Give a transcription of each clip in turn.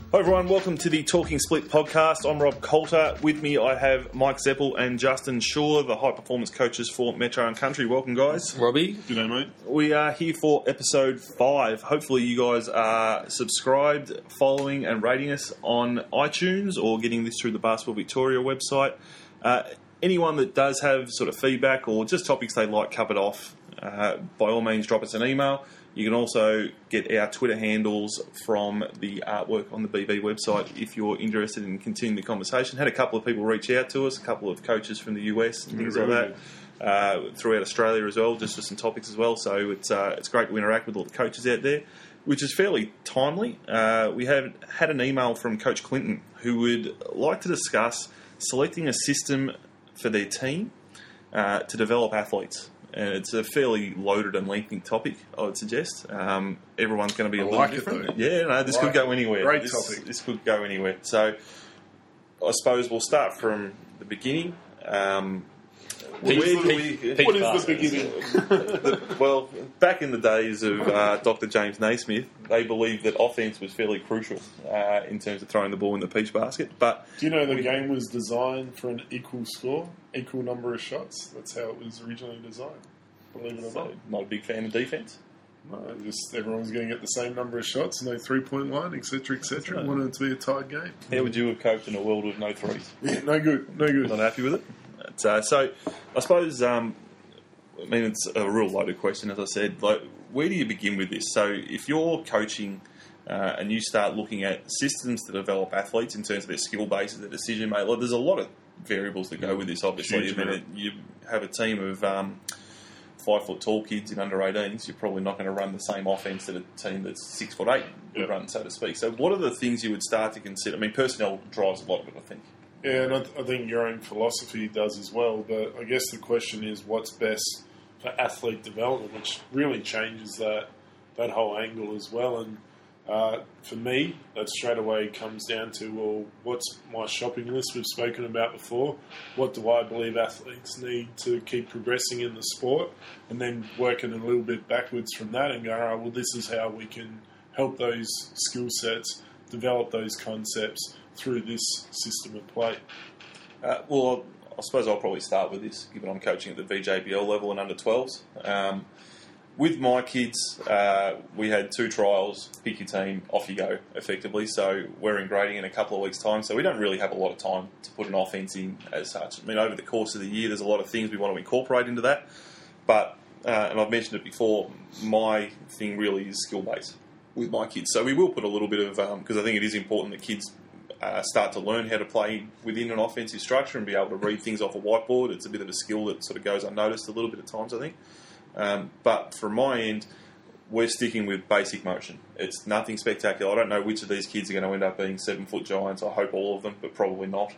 Hi everyone, welcome to the Talking Split podcast. I'm Rob Coulter. With me I have Mike Zeppel and Justin Shaw, the high performance coaches for Metro and Country. Welcome guys. Robbie. G'day mate. We are here for episode 5. Hopefully you guys are subscribed, following and rating us on iTunes or getting this through the Basketball Victoria website. Anyone that does have sort of feedback or just topics they'd like covered off, by all means drop us an email. You can also get our Twitter handles from the artwork on the BB website if you're interested in continuing the conversation. Had a couple of people reach out to us, a couple of coaches from the US and things like that, throughout Australia as well, just for some topics as well. So it's great to interact with all the coaches out there, which is fairly timely. We have had an email from Coach Clinton who would like to discuss selecting a system for their team to develop athletes. And it's a fairly loaded and lengthy topic, I would suggest. Everyone's going to be a little different. This could go anywhere. Great topic. This could go anywhere. So I suppose we'll start from the beginning. What is the beginning? Well, back in the days of Dr. James Naismith, they believed that offense was fairly crucial in terms of throwing the ball in the peach basket. But do you know the game was designed for an equal score, equal number of shots? That's how it was originally designed. Believe it or not. Not a big fan of defense. No, just everyone's going to get the same number of shots, no 3-point line, etc., etc. Wanted it to be a tight game. How would you have coped in a world with no threes? Yeah, no good. Not happy with it? So I suppose, it's a real loaded question, as I said. Like, where do you begin with this? So if you're coaching and you start looking at systems to develop athletes in terms of their skill base, their decision making, there's a lot of variables that go with this, obviously. You have a team of 5-foot-tall kids in under 18s, you're probably not going to run the same offense that a team that's 6'8" would run, so to speak. So what are the things you would start to consider? I mean, personnel drives a lot of it, I think. Yeah, and I think your own philosophy does as well. But I guess the question is what's best for athlete development, which really changes that whole angle as well. And for me, that straight away comes down to, well, what's my shopping list we've spoken about before? What do I believe athletes need to keep progressing in the sport? And then working a little bit backwards from that and going, all right, well, this is how we can help those skill sets, develop those concepts through this system of play. Well, I suppose I'll probably start with this, given I'm coaching at the VJBL level and under 12s. With my kids, we had 2 trials, pick your team, off you go, effectively. So we're in grading in a couple of weeks' time, so we don't really have a lot of time to put an offence in as such. I mean, over the course of the year, there's a lot of things we want to incorporate into that. But, and I've mentioned it before, my thing really is skill-based with my kids. So we will put a little bit of, because I think it is important that kids start to learn how to play within an offensive structure and be able to read things off a whiteboard. It's a bit of a skill that sort of goes unnoticed a little bit at times, I think. But from my end, we're sticking with basic motion. It's nothing spectacular. I don't know which of these kids are going to end up being 7-foot giants. I hope all of them, but probably not.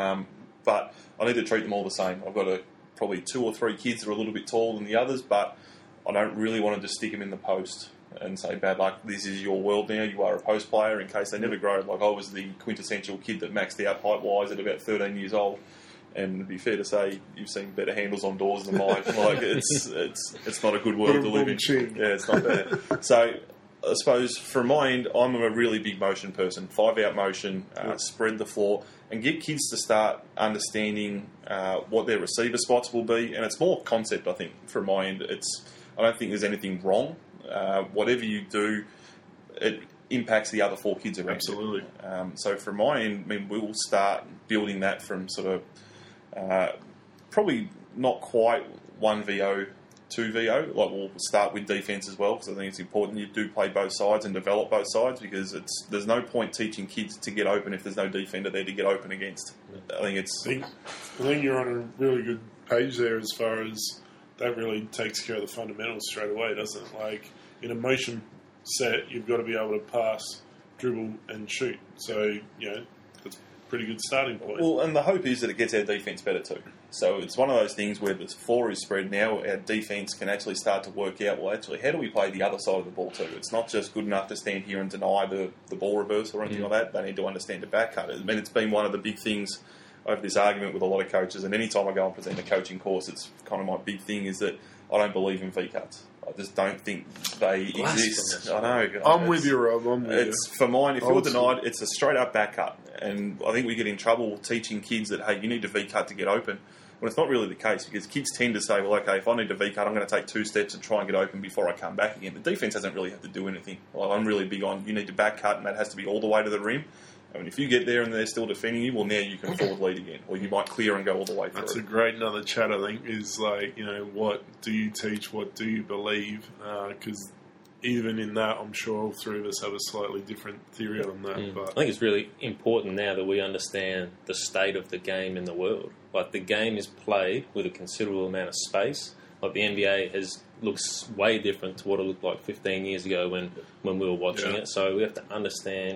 But I need to treat them all the same. I've got probably 2 or 3 kids that are a little bit taller than the others, but I don't really want to just stick them in the post and say, bad luck, this is your world now, you are a post player, in case they never grow. Like, I was the quintessential kid that maxed out height-wise at about 13 years old, and it'd be fair to say you've seen better handles on doors than mine. Like, it's not a good world to live in. Yeah, it's not there. So, I suppose, from my end, I'm a really big motion person. 5-out motion, spread the floor, and get kids to start understanding what their receiver spots will be, and it's more concept, I think, from my end. I don't think there's anything wrong. Whatever you do, it impacts the other 4 kids around. Absolutely. So from my end, I mean, we will start building that from sort of probably not quite 1VO, 2VO. Like, we'll start with defence as well, because I think it's important you do play both sides and develop both sides, because there's no point teaching kids to get open if there's no defender there to get open against. I think you're on a really good page there as far as that really takes care of the fundamentals straight away, doesn't it? Like, in a motion set, you've got to be able to pass, dribble, and shoot. So, that's a pretty good starting point. Well, and the hope is that it gets our defence better too. So it's one of those things where the floor is spread now, our defence can actually start to work out, well, actually, how do we play the other side of the ball too? It's not just good enough to stand here and deny the ball reverse or anything like that. They need to understand the back cut. I mean, it's been one of the big things over this argument with a lot of coaches, and any time I go and present a coaching course, it's kind of my big thing is that I don't believe in V-cuts. I just don't think they exist. I know. I'm with you, Rob. For mine, if you're denied, it's a straight up back cut. And I think we get in trouble teaching kids that, hey, you need to V-cut to get open. Well, it's not really the case, because kids tend to say, well, okay, if I need to V-cut, I'm going to take 2 steps and try and get open before I come back again. The defence doesn't really have to do anything. Well, I'm really big on, you need to back cut, and that has to be all the way to the rim. I mean, if you get there and they're still defending you, well, now you can forward lead again. Or you might clear and go all the way through. That's a great another chat, I think, is like, what do you teach, what do you believe? Because even in that, I'm sure all three of us have a slightly different theory on that. But I think it's really important now that we understand the state of the game in the world. Like, the game is played with a considerable amount of space. Like, the NBA looks way different to what it looked like 15 years ago when we were watching it. So we have to understand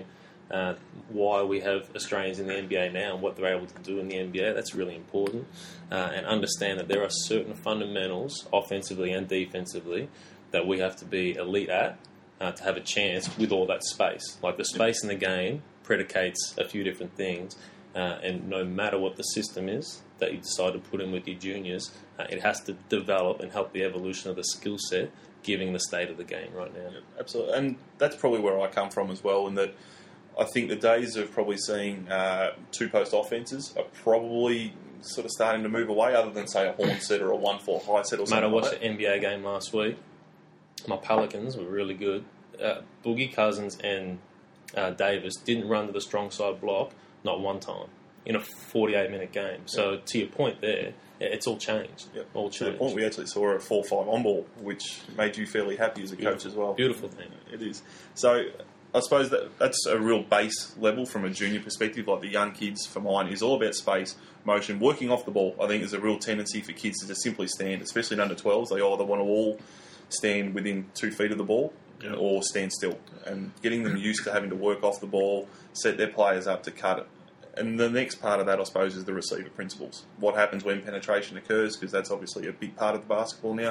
why we have Australians in the NBA now and what they're able to do in the NBA. That's really important. And understand that there are certain fundamentals, offensively and defensively, that we have to be elite at to have a chance with all that space. Like, the space in the game predicates a few different things, and no matter what the system is that you decide to put in with your juniors, it has to develop and help the evolution of the skill set, given the state of the game right now. Yeah, absolutely. And that's probably where I come from as well, in that I think the days of probably seeing 2-post offences are probably sort of starting to move away, other than, say, a horn set or a 1-4 high set or something. Mate, I watched the NBA game last week. My Pelicans were really good. Boogie Cousins and Davis didn't run to the strong side block not one time in a 48-minute game. So to your point there, it's all changed. Yep. All changed. To the point, we actually saw a 4-5 on ball, which made you fairly happy as a coach as well. Beautiful thing. It is. So I suppose that's a real base level from a junior perspective. Like, the young kids, for mine, is all about space, motion, working off the ball. I think there's a real tendency for kids to just simply stand, especially in under 12s. They either want to all stand within 2 feet of the ball or stand still. And getting them used to having to work off the ball, set their players up to cut it. And the next part of that, I suppose, is the receiver principles. What happens when penetration occurs, because that's obviously a big part of the basketball now.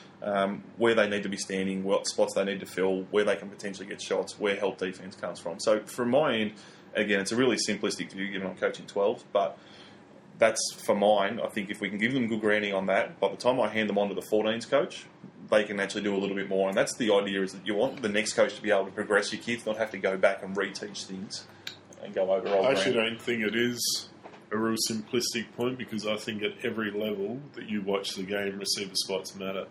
Where they need to be standing, what spots they need to fill, where they can potentially get shots, where help defence comes from. So from my end, again, it's a really simplistic view given I'm coaching 12, but that's for mine. I think if we can give them good grounding on that, by the time I hand them on to the 14s coach, they can actually do a little bit more. And that's the idea, is that you want the next coach to be able to progress your kids, not have to go back and reteach things and go over old I actually ground. don't think it is a real simplistic point, because I think at every level that you watch the game, receiver spots matter.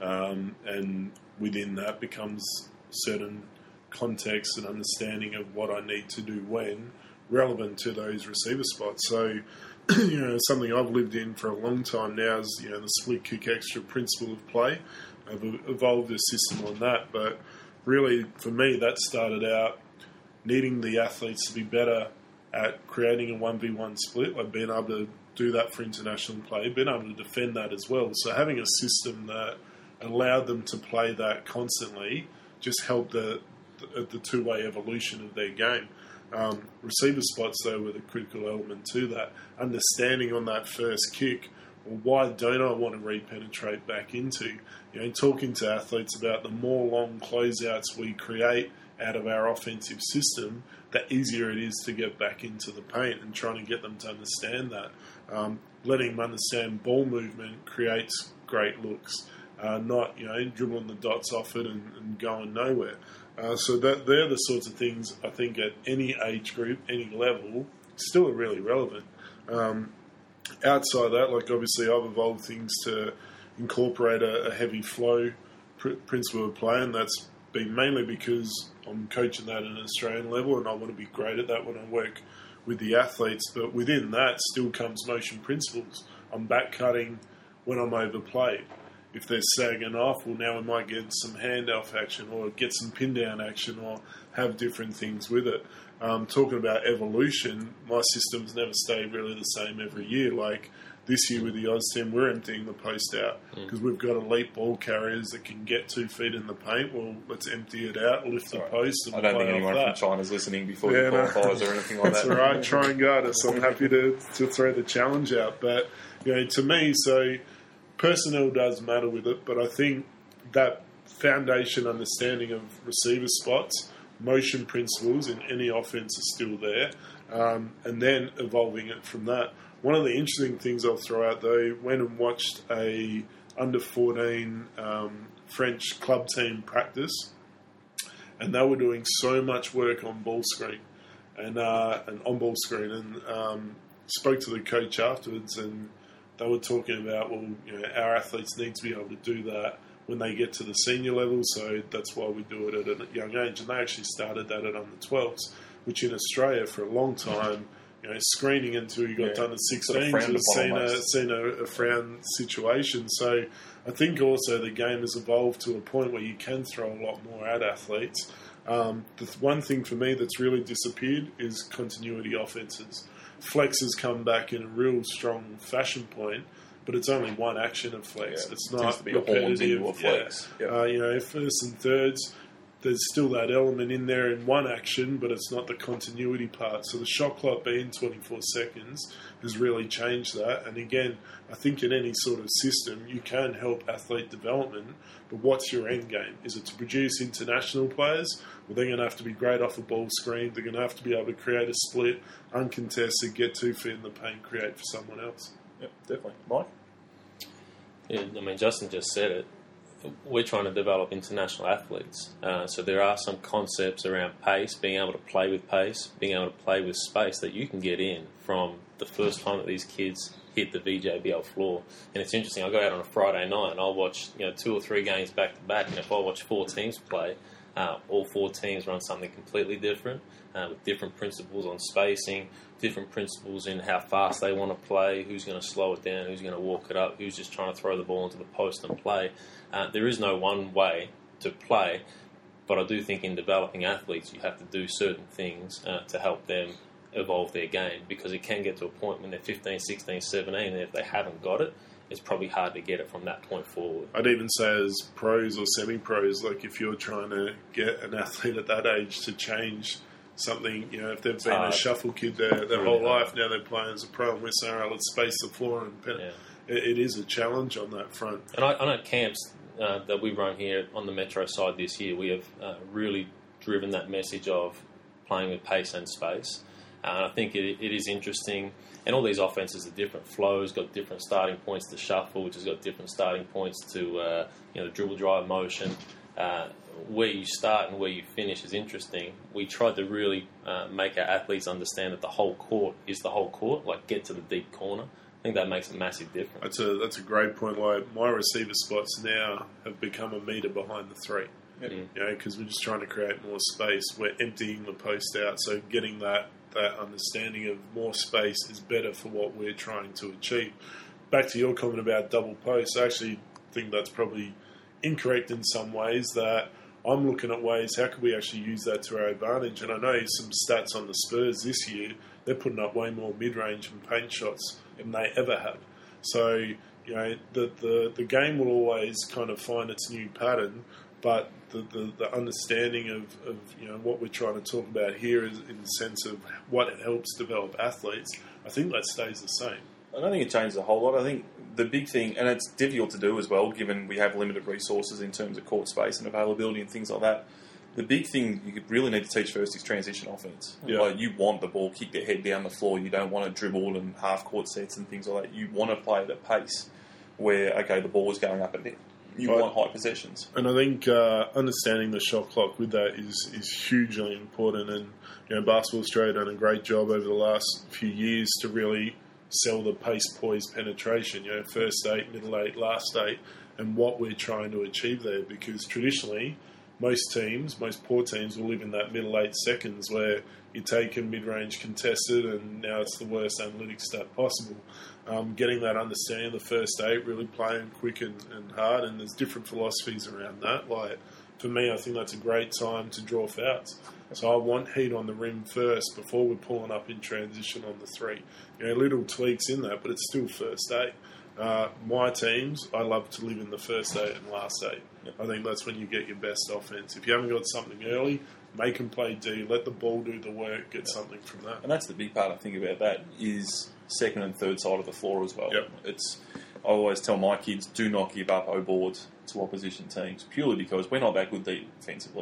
And within that becomes certain context and understanding of what I need to do when relevant to those receiver spots. So, something I've lived in for a long time now is, the split kick extra principle of play. I've evolved a system on that, but really for me that started out needing the athletes to be better at creating a 1v1 split, like being able to do that for international play, being able to defend that as well. So having a system that allowed them to play that constantly just helped the two-way evolution of their game. Receiver spots, though, were the critical element to that. Understanding on that first kick, well, why don't I want to repenetrate back into? Talking to athletes about the more long closeouts we create out of our offensive system, the easier it is to get back into the paint, and trying to get them to understand that. Letting them understand ball movement creates great looks. Not, dribbling the dots off it and going nowhere. So that they're the sorts of things I think at any age group, any level, still are really relevant. Outside that, like obviously I've evolved things to incorporate a heavy flow principle of play, and that's been mainly because I'm coaching that at an Australian level, and I want to be great at that when I work with the athletes. But within that still comes motion principles. I'm back cutting when I'm overplayed. If they're sagging off, well, now we might get some handoff action or get some pin down action or have different things with it. Talking about evolution, my systems never stay really the same every year. Like this year with the Oz team, we're emptying the post out because we've got elite ball carriers that can get 2 feet in the paint. Well, let's empty it out, lift the post, and I don't play think anyone off from that. China's listening before you qualifies or anything like That's that. all right. Try and guard us. I'm happy to throw the challenge out. But, to me, so personnel does matter with it, but I think that foundation understanding of receiver spots, motion principles in any offense is still there, and then evolving it from that. One of the interesting things I'll throw out, though, went and watched a under 14 French club team practice, and they were doing so much work on ball screen and on ball screen, and spoke to the coach afterwards, and they were talking about, well, our athletes need to be able to do that when they get to the senior level, so that's why we do it at a young age. And they actually started that at under 12s, which in Australia for a long time, screening until you got done at 16 was seen a frown situation. So I think also the game has evolved to a point where you can throw a lot more at athletes. The one thing for me that's really disappeared is continuity offences. Flex has come back in a real strong fashion point, but it's only one action of flex. Yeah, it's it not be repetitive. A flex. Yeah. First and thirds, there's still that element in there in one action, but it's not the continuity part. So the shot clock being 24 seconds has really changed that. And again, I think in any sort of system, you can help athlete development, but what's your end game? Is it to produce international players? Well, they're going to have to be great off a ball screen. They're going to have to be able to create a split, uncontested, get 2 feet in the paint, create for someone else. Yep, definitely. Mike? Yeah, I mean, Justin just said it. We're trying to develop international athletes. So there are some concepts around pace, being able to play with pace, being able to play with space that you can get in from the first time that these kids hit the VJBL floor. And it's interesting, I'll go out on a Friday night and I'll watch 2 or 3 games back to back, and if I watch 4 teams play, all 4 teams run something completely different, with different principles on spacing, different principles in how fast they want to play, who's going to slow it down, who's going to walk it up, who's just trying to throw the ball into the post and play. There is no one way to play, but I do think in developing athletes you have to do certain things to help them evolve their game, because it can get to a point when they're 15, 16, 17, and if they haven't got it, it's probably hard to get it from that point forward. I'd even say as pros or semi-pros, like if you're trying to get an athlete at that age to change something, if they've been a shuffle kid their whole life, now they're playing as a pro, and we're saying, all right, let's space the floor, and it is a challenge on that front. And I know camps that we run here on the Metro side this year, we have really driven that message of playing with pace and space. I think it is interesting, and all these offenses are different flows, got different starting points to shuffle, which has got different starting points to the dribble drive motion. Where you start and where you finish is interesting. We tried to really make our athletes understand that the whole court is the whole court, like get to the deep corner. I think that makes a massive difference. That's a great point. Like my receiver spots now have become a metre behind the 3. Because we're just trying to create more space. We're emptying the post out, so getting that understanding of more space is better for what we're trying to achieve. Back to your comment about double posts, I actually think that's probably incorrect in some ways. That I'm looking at ways, how could we actually use that to our advantage? And I know some stats on the Spurs this year, they're putting up way more mid-range and paint shots than they ever have. So, the game will always kind of find its new pattern, but the understanding of what we're trying to talk about here is in the sense of what it helps develop athletes, I think that stays the same. I don't think it changes a whole lot. I think the big thing, and it's difficult to do as well, given we have limited resources in terms of court space and availability and things like that. The big thing you really need to teach first is transition offense. Yeah. Like you want the ball kick their head down the floor. You don't want to dribble and half court sets and things like that. You want to play at a pace where, okay, the ball is going up a bit. You want high possessions. And I think understanding the shot clock with that is hugely important. And Basketball Australia done a great job over the last few years to really sell the pace, poise, penetration. First 8, middle 8, last 8, and what we're trying to achieve there. Because traditionally, most poor teams will live in that middle 8 seconds where you take a mid-range contested, and now it's the worst analytic stat possible. Getting that understanding of the first 8, really playing quick and hard, and there's different philosophies around that. Like for me, I think that's a great time to draw fouls. So I want heat on the rim first before we're pulling up in transition on the 3. Little tweaks in that, but it's still first 8. My teams, I love to live in the first 8 and last 8. Yep. I think that's when you get your best offense. If you haven't got something early, make them play D, let the ball do the work, get something from that. And that's the big part I think about that is second and third side of the floor as well. Yep. I always tell my kids, do not give up O boards to opposition teams, purely because we're not that good defensively.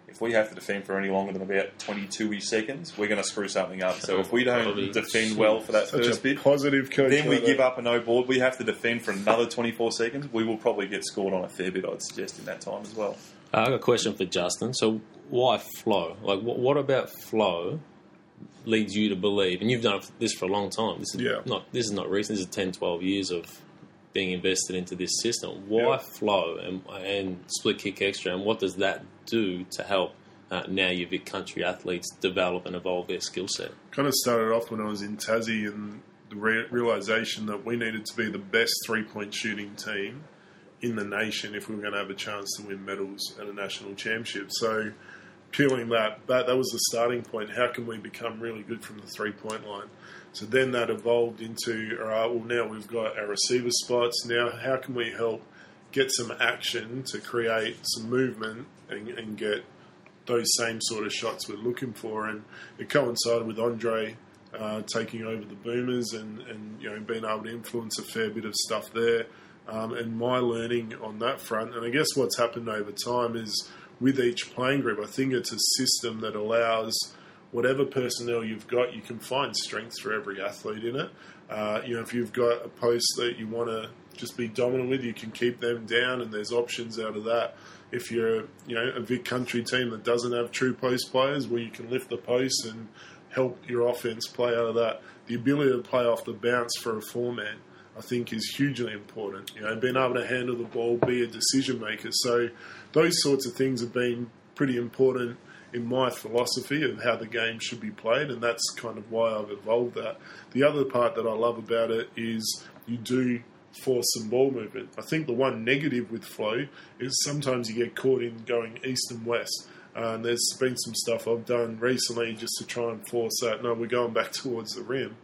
if we have to defend for any longer than about 22-ish seconds, we're going to screw something up. So if we don't defend well for that first bit, positive coach, then we give up a no board. We have to defend for another 24 seconds. We will probably get scored on a fair bit, I'd suggest, in that time as well. I got a question for Justin. So why flow? Like, what about flow leads you to believe, and you've done this for a long time, this is not recent, this is 10, 12 years of being invested into this system. Why flow and split kick extra, and what does that do to help now your Vic Country athletes develop and evolve their skill set? Kind of started off when I was in Tassie, and the realisation that we needed to be the best three-point shooting team in the nation if we were going to have a chance to win medals at a national championship. So peeling that was the starting point. How can we become really good from the three-point line? So then that evolved into, all right, well, now we've got our receiver spots. Now how can we help get some action to create some movement and get those same sort of shots we're looking for? And it coincided with Andre taking over the Boomers and being able to influence a fair bit of stuff there. And my learning on that front, and I guess what's happened over time is with each playing group, I think it's a system that allows whatever personnel you've got, you can find strengths for every athlete in it. If you've got a post that you want to just be dominant with, you can keep them down, and there's options out of that. If you're a Vic Country team that doesn't have true post players, well, you can lift the post and help your offense play out of that. The ability to play off the bounce for a four-man, I think, is hugely important. Being able to handle the ball, be a decision maker. So those sorts of things have been pretty important in my philosophy of how the game should be played, and that's kind of why I've evolved that. The other part that I love about it is you do force some ball movement. I think the one negative with flow is sometimes you get caught in going east and west. And there's been some stuff I've done recently just to try and force that. No, we're going back towards the rim.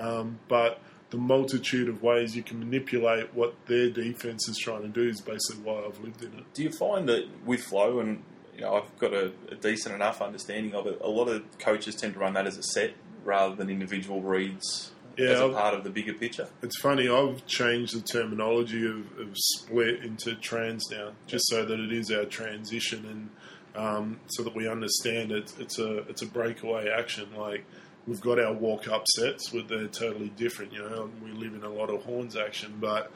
But the multitude of ways you can manipulate what their defence is trying to do is basically why I've lived in it. Do you find that with flow, and I've got a decent enough understanding of it, a lot of coaches tend to run that as a set rather than individual reads as a part of the bigger picture? It's funny, I've changed the terminology of split into trans now, just so that it is our transition and so that we understand it's a breakaway action. Like, we've got our walk-up sets, where they're totally different. We live in a lot of horns action, but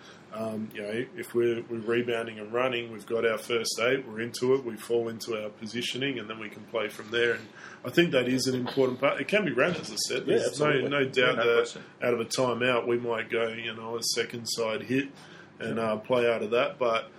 if we're rebounding and running, we've got our first 8, we're into it, we fall into our positioning, and then we can play from there. And I think that is an important part. It can be run as a set. There's no doubt that out of a timeout, we might go, a second side hit and play out of that. But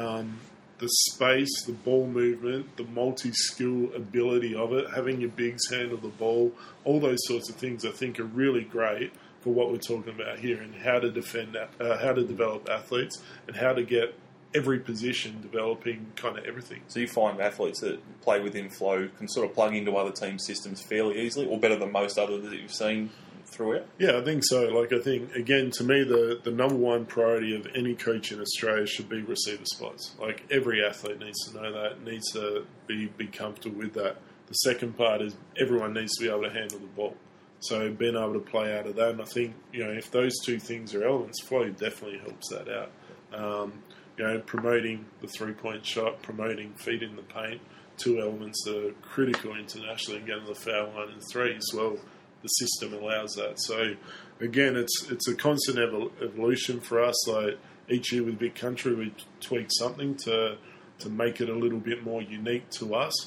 the space, the ball movement, the multi-skill ability of it, having your bigs handle the ball, all those sorts of things I think are really great for what we're talking about here, and how to defend, how to develop athletes, and how to get every position developing kind of everything. So you find athletes that play within flow can sort of plug into other team systems fairly easily, or better than most others that you've seen throughout? Yeah, I think so. I think, again, to me, the number one priority of any coach in Australia should be receiver spots. Every athlete needs to know that, needs to be comfortable with that. The second part is everyone needs to be able to handle the ball. So being able to play out of that, and I think, if those two things are elements, flow definitely helps that out. Promoting the three-point shot, promoting feet in the paint, 2 elements that are critical internationally, and getting the foul line and threes. Well, the system allows that. So again, it's a constant evolution for us. Each year with Vic Country, we tweak something to make it a little bit more unique to us.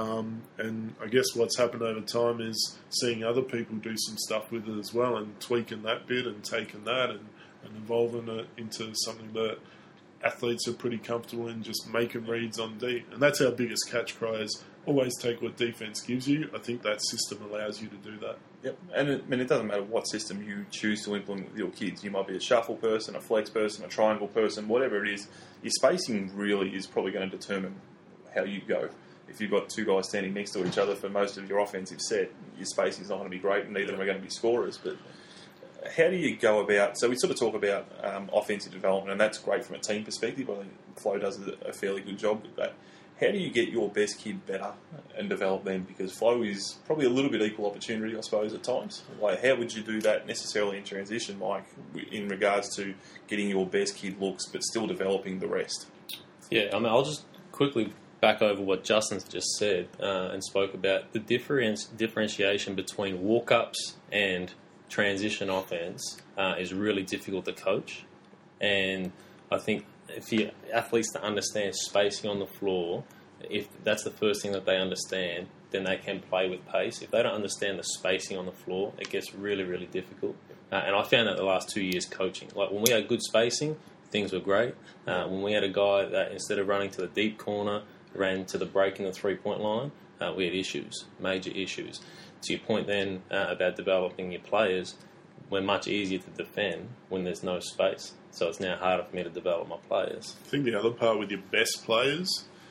And I guess what's happened over time is seeing other people do some stuff with it as well, and tweaking that bit and taking that and evolving it into something that athletes are pretty comfortable in, just making reads on D. And that's our biggest catch cry, is always take what defence gives you. I think that system allows you to do that. Yep. And it doesn't matter what system you choose to implement with your kids. You might be a shuffle person, a flex person, a triangle person, whatever it is. Your spacing really is probably going to determine how you go. If you've got 2 guys standing next to each other for most of your offensive set, your spacing is not going to be great, and neither of them are going to be scorers. But how do you go about... So we sort of talk about offensive development, and that's great from a team perspective. I think Flo does a fairly good job with that. How do you get your best kid better and develop them? Because flow is probably a little bit equal opportunity, I suppose, at times. How would you do that necessarily in transition, Mike, in regards to getting your best kid looks but still developing the rest? Yeah, I'll just quickly back over what Justin's just said and spoke about, the differentiation between walk-ups and transition offense is really difficult to coach. And I think if you athletes to understand spacing on the floor, if that's the first thing that they understand, then they can play with pace. If they don't understand the spacing on the floor, it gets really, really difficult. And I found that the last 2 years coaching. Like when we had good spacing, things were great. When we had a guy that instead of running to the deep corner, ran to the break in the three-point line, we had issues, major issues. To your point then about developing your players, we're much easier to defend when there's no space. So it's now harder for me to develop my players. I think the other part with your best players,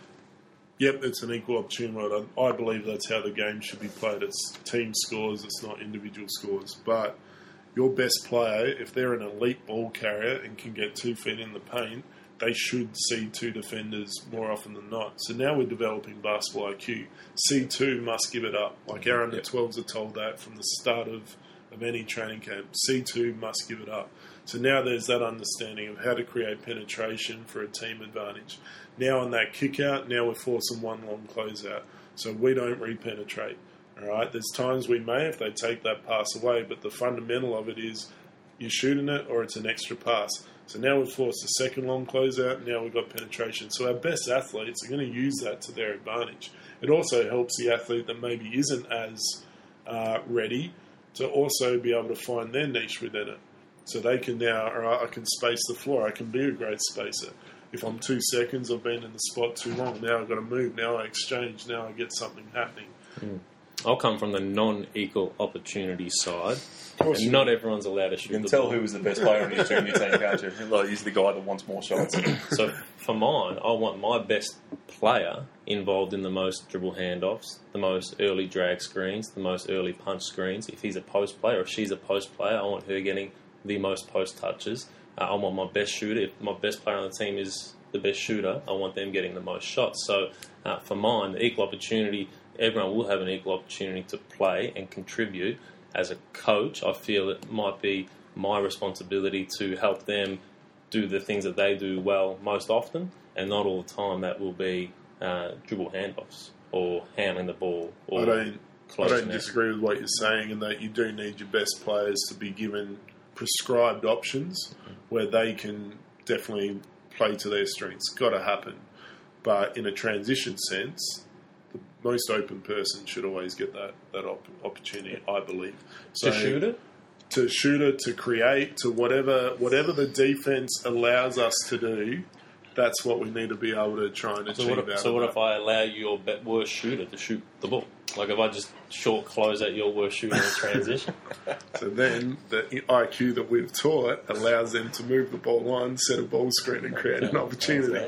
yep, it's an equal opportunity. I believe that's how the game should be played. It's team scores, it's not individual scores. But your best player, if they're an elite ball carrier and can get 2 feet in the paint, they should see 2 defenders more often than not. So now we're developing basketball IQ. C2 must give it up. Like our under-12s are told that from the start of any training camp. C2 must give it up. So now there's that understanding of how to create penetration for a team advantage. Now on that kick out, now we're forcing one long closeout. So we don't repenetrate. All right. There's times we may if they take that pass away, but the fundamental of it is you're shooting it or it's an extra pass. So now we've forced a second long closeout, and now we've got penetration. So our best athletes are going to use that to their advantage. It also helps the athlete that maybe isn't as ready to also be able to find their niche within it. So they can now, all right, I can space the floor. I can be a great spacer. If I'm 2 seconds, I've been in the spot too long. Now I've got to move. Now I exchange. Now I get something happening. I'll come from the non-equal opportunity side. And not everyone's allowed to shoot. You can tell who was the best player on his junior team, can't you? Like, he's the guy that wants more shots. So for mine, I want my best player involved in the most dribble handoffs, the most early drag screens, the most early punch screens. If he's a post player or if she's a post player, I want her getting the most post touches. I want my best shooter. If my best player on the team is the best shooter, I want them getting the most shots. So for mine, the equal opportunity, everyone will have an equal opportunity to play and contribute. As a coach, I feel it might be my responsibility to help them do the things that they do well most often, and not all the time that will be dribble handoffs or handling the ball. Or I don't disagree with what you're saying, in that you do need your best players to be given prescribed options where they can definitely play to their strengths. Got to happen. But in a transition sense, the most open person should always get that opportunity, I believe. So, to shoot it? To shoot it, to create, to whatever the defense allows us to do, that's what we need to be able to try and achieve. So what if I allow your worst shooter to shoot the ball? Like if I just short close at your worst shooter in transition? So then the IQ that we've taught allows them to move the ball line, set a ball screen and create an opportunity.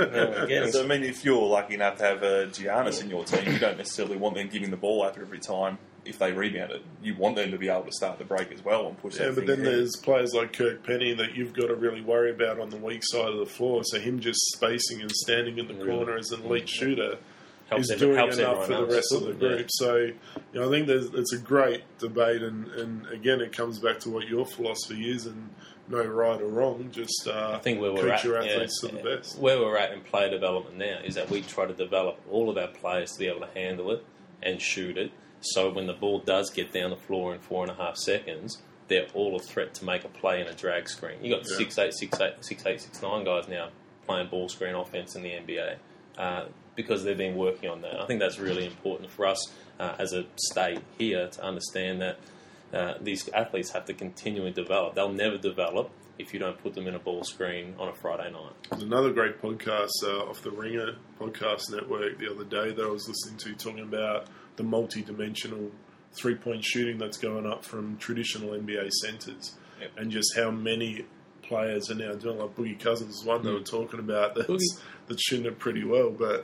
So, I mean, if you're lucky enough to have a Giannis in your team, you don't necessarily want them giving the ball up every time if they rebound it. You want them to be able to start the break as well and push that. Yeah, but then there's players like Kirk Penny that you've got to really worry about on the weak side of the floor. So him just spacing and standing in the corner as an elite shooter is doing enough for the rest of the group. So, I think it's a great debate, and again, it comes back to what your philosophy is, and no right or wrong. Just I think where we're coach at, your athletes to the best. Where we're at in player development now is that we try to develop all of our players to be able to handle it and shoot it. So when the ball does get down the floor in 4.5 seconds, they're all a threat to make a play in a drag screen. You got 6'8", 6'8", 6'8", 6'9" guys now playing ball screen offense in the NBA because they've been working on that. I think that's really important for us as a state here to understand that these athletes have to continually develop. They'll never develop if you don't put them in a ball screen on a Friday night. There's another great podcast off the Ringer podcast network the other day that I was listening to, talking about the multi-dimensional three-point shooting that's going up from traditional NBA centres, and just how many players are now doing. Like Boogie Cousins is one they were talking about that's shooting it pretty well, but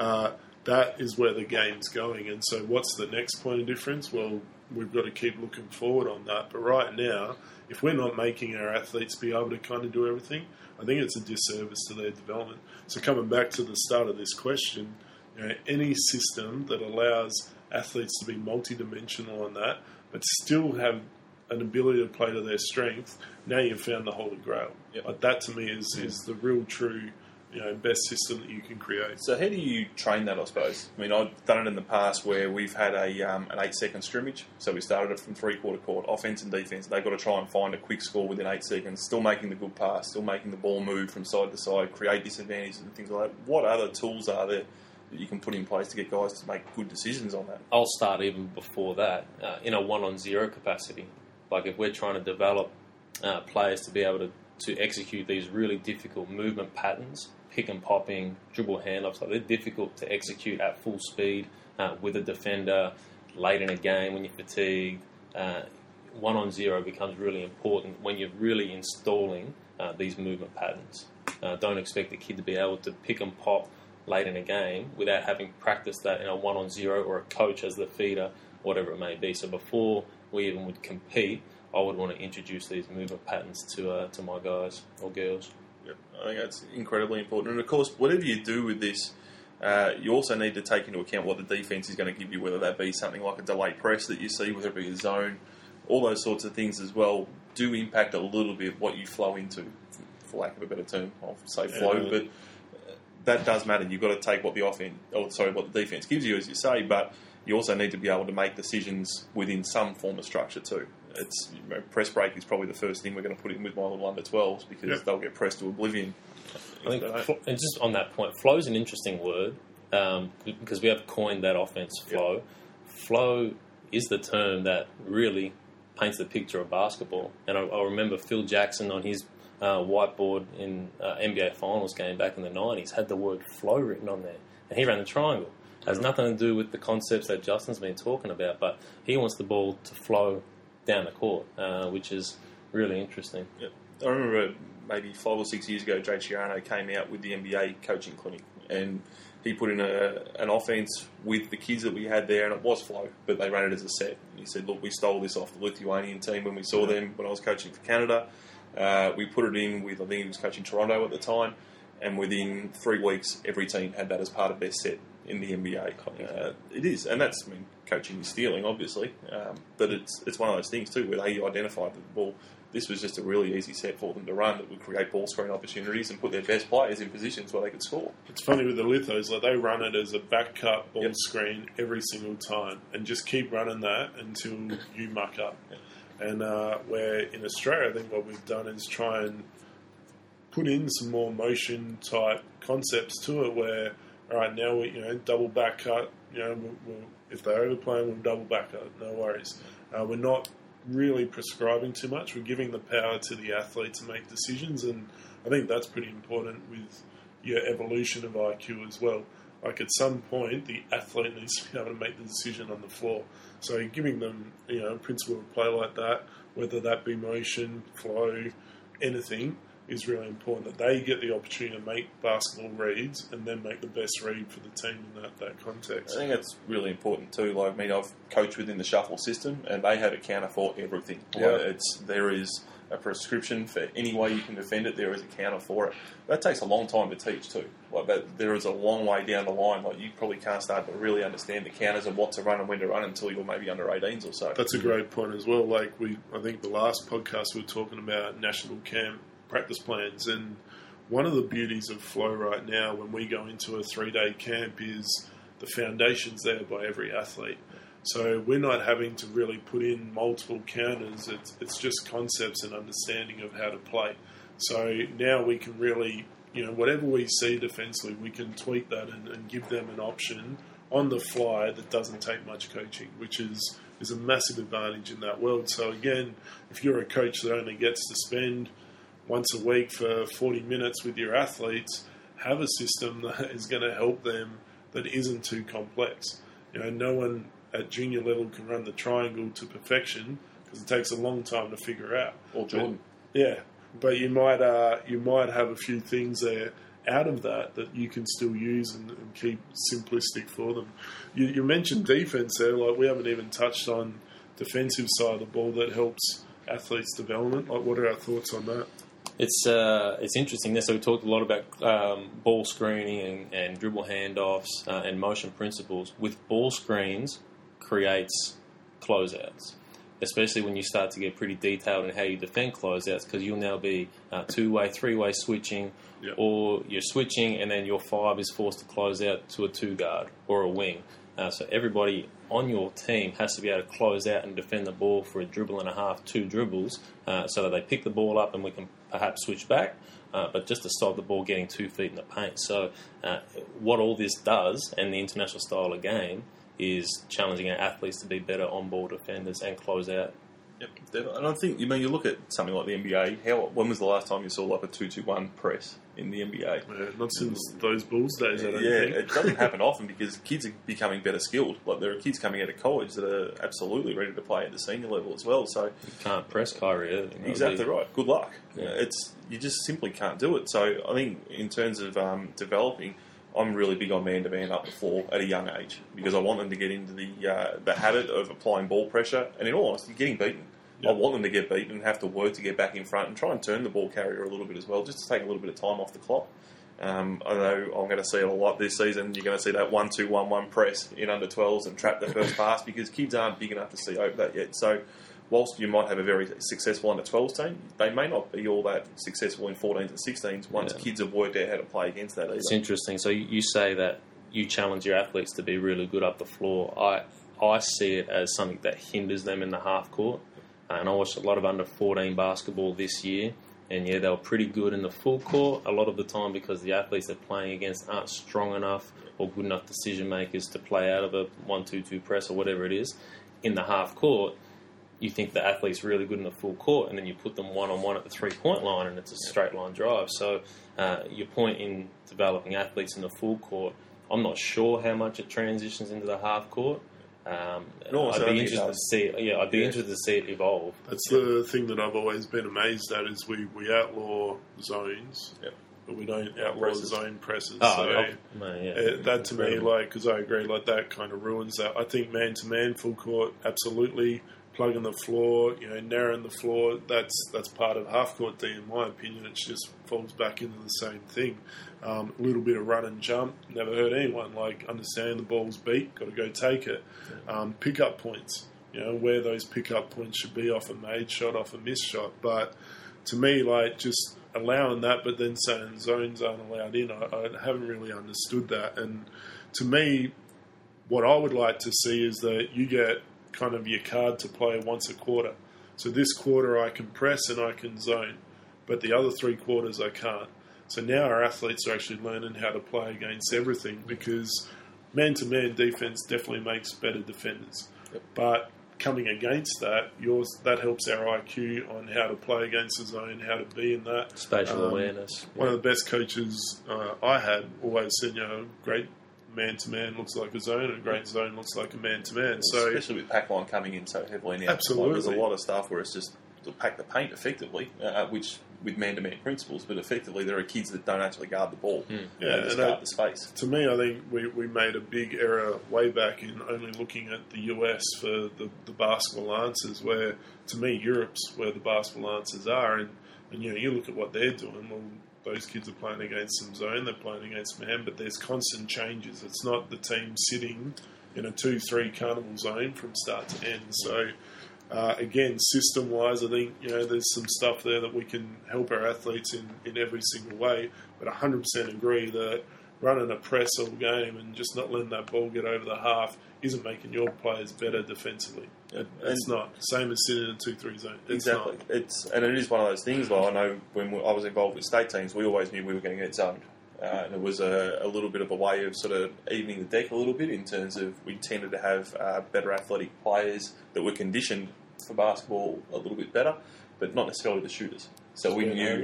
that is where the game's going. And so what's the next point of difference? Well, we've got to keep looking forward on that. But right now, if we're not making our athletes be able to kind of do everything, I think it's a disservice to their development. So coming back to the start of this question, any system that allows athletes to be multidimensional on that, but still have an ability to play to their strength, now you've found the holy grail. Like that to me is the real true best system that you can create. So how do you train that, I suppose? I mean, I've done it in the past where we've had an 8-second scrimmage. So we started it from three-quarter court, offence and defence. They've got to try and find a quick score within 8 seconds, still making the good pass, still making the ball move from side to side, create disadvantages and things like that. What other tools are there that you can put in place to get guys to make good decisions on that? I'll start even before that, in a 1-on-0 capacity. Like if we're trying to develop players to be able to execute these really difficult movement patterns, pick and popping, dribble handoffs, like they're difficult to execute at full speed with a defender late in a game when you're fatigued. 1-on-0 becomes really important when you're really installing these movement patterns. Don't expect the kid to be able to pick and pop late in a game without having practiced that in a 1-on-0 or a coach as the feeder, whatever it may be. So before we even would compete, I would want to introduce these movement patterns to my guys or girls. Yep. I think that's incredibly important. And of course, whatever you do with this, you also need to take into account what the defence is going to give you, whether that be something like a delay press that you see, whether it be a zone, all those sorts of things as well do impact a little bit what you flow into, for lack of a better term. I'll say flow, but that does matter. You've got to take what what the defence gives you, as you say, but you also need to be able to make decisions within some form of structure too. It's press break is probably the first thing we're going to put in with my little under 12s because they'll get pressed to oblivion. I think, and just on that point, flow is an interesting word because we have coined that offense flow. Yep. Flow is the term that really paints the picture of basketball. And I remember Phil Jackson on his whiteboard in NBA Finals game back in the 90s had the word flow written on there, and he ran the triangle. It has nothing to do with the concepts that Justin's been talking about, but he wants the ball to flow down the court, which is really interesting. Yep. I remember maybe 5 or 6 years ago, Jay Chiano came out with the NBA coaching clinic, and he put in an offense with the kids that we had there, and it was flow, but they ran it as a set. And he said, look, we stole this off the Lithuanian team when we saw them when I was coaching for Canada. We put it in with, I think he was coaching Toronto at the time, and within 3 weeks, every team had that as part of their set in the NBA. It is, and that's, coaching is stealing, obviously, but it's one of those things too where they identified that, well, this was just a really easy set for them to run that would create ball screen opportunities and put their best players in positions where they could score. It's funny with the Lithos, like they run it as a back cut ball screen every single time and just keep running that until you muck up. And where in Australia, I think what we've done is try and put in some more motion type concepts to it where, all right, now we double back cut, we'll, if they're overplaying, we'll double back cut, no worries. We're not really prescribing too much. We're giving the power to the athlete to make decisions, and I think that's pretty important with your evolution of IQ as well. Like at some point, the athlete needs to be able to make the decision on the floor. So giving them, a principle of play like that, whether that be motion, flow, anything, is really important, that they get the opportunity to make basketball reads and then make the best read for the team in that context. I think that's really important too. Like, I've coached within the shuffle system and they have a counter for everything. Yeah. There is a prescription for any way you can defend it. There is a counter for it. That takes a long time to teach too. There is a long way down the line. Like, you probably can't start to really understand the counters and what to run and when to run until you're maybe under 18s or so. That's a great point as well. Like I think the last podcast we were talking about national camp practice plans, and one of the beauties of flow right now when we go into a 3-day camp is the foundation's there by every athlete. So we're not having to really put in multiple counters. It's just concepts and understanding of how to play. So now we can really, whatever we see defensively, we can tweak that and give them an option on the fly that doesn't take much coaching, which is a massive advantage in that world. So again, if you're a coach that only gets to spend once a week for 40 minutes with your athletes, have a system that is going to help them that isn't too complex. No one at junior level can run the triangle to perfection because it takes a long time to figure out. Or Jordan. But you might have a few things there out of that you can still use and keep simplistic for them. You mentioned defense there. Like, we haven't even touched on defensive side of the ball that helps athletes' development. Like, what are our thoughts on that? It's interesting. So we talked a lot about ball screening and dribble handoffs and motion principles. With ball screens, creates closeouts. especially when you start to get pretty detailed in how you defend closeouts, because you'll now be two-way, three-way switching, or you're switching and then your 5 is forced to close out to a 2-guard or a wing. So everybody on your team has to be able to close out and defend the ball for a dribble and a half, 2 dribbles, so that they pick the ball up and we can perhaps switch back, but just to stop the ball getting 2 feet in the paint. So what all this does, and the international style of game, is challenging our athletes to be better on-ball defenders and close out. Yep, and I think, you look at something like the NBA, when was the last time you saw like a 2-2-1 press in the NBA? Yeah, not since those Bulls days, I don't think. It doesn't happen often because kids are becoming better skilled. Like, there are kids coming out of college that are absolutely ready to play at the senior level as well. So you can't press Kyrie. Exactly right. Good luck. Yeah. You just simply can't do it. So I think in terms of developing, I'm really big on man-to-man up the floor at a young age because I want them to get into the habit of applying ball pressure and, in all honesty, getting beaten. Yep. I want them to get beaten and have to work to get back in front and try and turn the ball carrier a little bit as well, just to take a little bit of time off the clock. I know I'm going to see it a lot this season. You're going to see that 1-2-1-1 press in under 12s and trap the first pass because kids aren't big enough to see over that yet. So whilst you might have a very successful under 12s team, they may not be all that successful in 14s and 16s once kids have worked out how to play against that either. It's interesting. So you say that you challenge your athletes to be really good up the floor. I see it as something that hinders them in the half court. And I watched a lot of under 14 basketball this year. And they were pretty good in the full court a lot of the time because the athletes they're playing against aren't strong enough or good enough decision makers to play out of a 1-2-2 press or whatever it is. In the half court, you think the athlete's really good in the full court, and then you put them one-on-one at the three-point line, and it's a straight-line drive. So your point in developing athletes in the full court, I'm not sure how much it transitions into the half court. I'd be interested to see it. Yeah, I'd be interested to see it evolve. That's the thing that I've always been amazed at is we outlaw zones, but we don't outlaw zone presses. That to me, because I agree, that kind of ruins that. I think man-to-man full court, absolutely. Plugging the floor, narrowing the floor, that's part of half-court D, in my opinion. It just falls back into the same thing. A little bit of run and jump, never hurt anyone. Understand the ball's beat, got to go take it. Pick-up points, where those pick-up points should be off a made shot, off a missed shot. But to me, just allowing that, but then saying zones aren't allowed in, I haven't really understood that. And to me, what I would like to see is that you get kind of your card to play once a quarter. So this quarter I can press and I can zone, but the other 3 quarters I can't. So now our athletes are actually learning how to play against everything because man-to-man defense definitely makes better defenders. Yep. But coming against that, that helps our IQ on how to play against the zone, how to be in that. Spatial awareness. One of the best coaches I had always said, great man-to-man looks like a zone, and a great zone looks like a man-to-man. So, especially with Packline coming in so heavily now. Absolutely. There's a lot of stuff where it's just to pack the paint effectively, which with man-to-man principles, but effectively there are kids that don't actually guard the ball. They just guard the space. To me, I think we made a big error way back in only looking at the US for the basketball answers, where, to me, Europe's where the basketball answers are. And you look at what they're doing, well, those kids are playing against some zone, they're playing against man, but there's constant changes. It's not the team sitting in a 2-3 carnival zone from start to end. So, again, system-wise, I think, there's some stuff there that we can help our athletes in every single way, but 100% agree that running a press all game and just not letting that ball get over the half isn't making your players better defensively. It's not. Same as sitting in a 2-3 zone. Exactly. It is one of those things. I know when I was involved with state teams, we always knew we were going to get zoned. And it was a little bit of a way of sort of evening the deck a little bit in terms of we tended to have better athletic players that were conditioned for basketball a little bit better, but not necessarily the shooters. So we knew,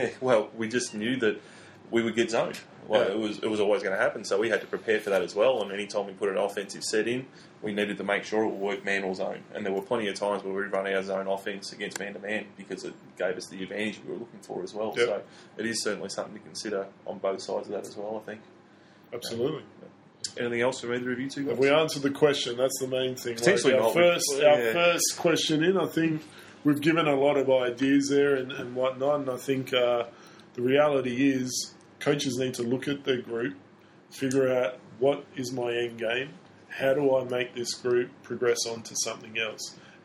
we just knew that we would get zoned. It was always going to happen, so we had to prepare for that as well. And any time we put an offensive set in, we needed to make sure it would work man or zone. And there were plenty of times where we'd run our zone offense against man-to-man because it gave us the advantage we were looking for as well. Yep. So it is certainly something to consider on both sides of that as well, I think. Absolutely. Anything else from either of you two guys? Have we answered the question? That's the main thing. Potentially our first question in, I think we've given a lot of ideas there and whatnot, and I think the reality is coaches need to look at their group, figure out what is my end game, how do I make this group progress on to something else,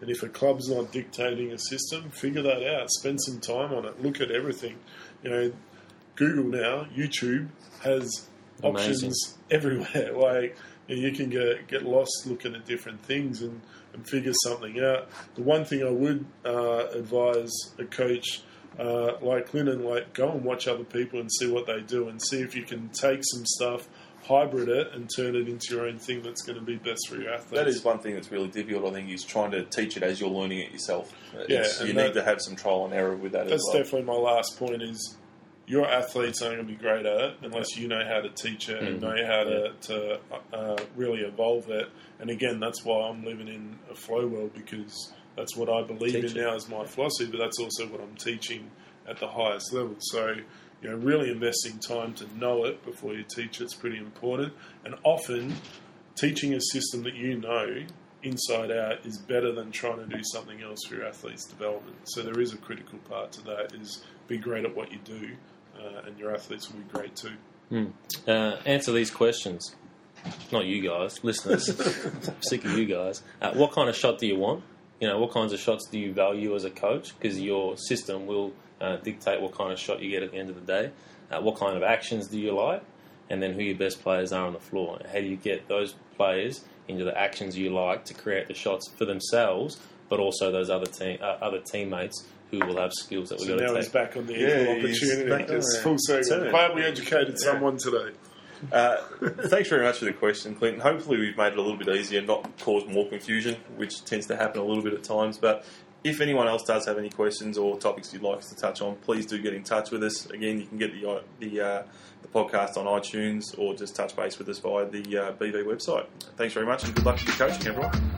And if a club's not dictating a system, figure that out. Spend some time on it. Look at everything. Google now, YouTube has options everywhere. Like, you can get lost looking at different things and figure something out. The one thing I would advise a coach like Clinton, go and watch other people and see what they do and see if you can take some stuff, hybrid it, and turn it into your own thing that's going to be best for your athletes. That is one thing that's really difficult, I think, is trying to teach it as you're learning it yourself. Yeah, you need to have some trial and error with that as well. That's definitely my last point is your athletes aren't going to be great at it unless you know how to teach it and know how to really evolve it. And again, that's why I'm living in a flow world, because that's what I believe in now as my philosophy, but that's also what I'm teaching at the highest level. So, really investing time to know it before you teach it's pretty important. And often, teaching a system that you know inside out is better than trying to do something else for your athlete's development. So there is a critical part to that, is be great at what you do, and your athletes will be great too. Answer these questions. Not you guys, listeners. I'm sick of you guys. What kind of shot do you want? What kinds of shots do you value as a coach? Because your system will dictate what kind of shot you get at the end of the day. What kind of actions do you like? And then who your best players are on the floor. How do you get those players into the actions you like to create the shots for themselves, but also those other teammates who will have skills that we're going to take. Now he's back on the equal opportunity. It's full circle. Glad we educated someone today. Thanks very much for the question, Clinton. Hopefully we've made it a little bit easier, not caused more confusion, which tends to happen a little bit at times. But if anyone else does have any questions or topics you'd like us to touch on, please do get in touch with us. Again, you can get the podcast on iTunes, or just touch base with us via the BV website. Thanks very much, and good luck with your coaching, everyone.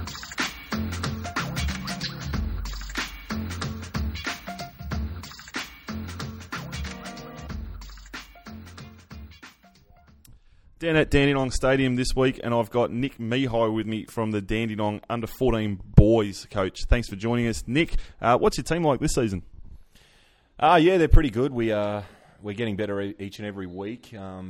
Down at Dandenong Stadium this week, and I've got Nick Mihai with me from the Dandenong Under-14 Boys coach. Thanks for joining us, Nick. What's your team like this season? Yeah, they're pretty good. We're getting better each and every week.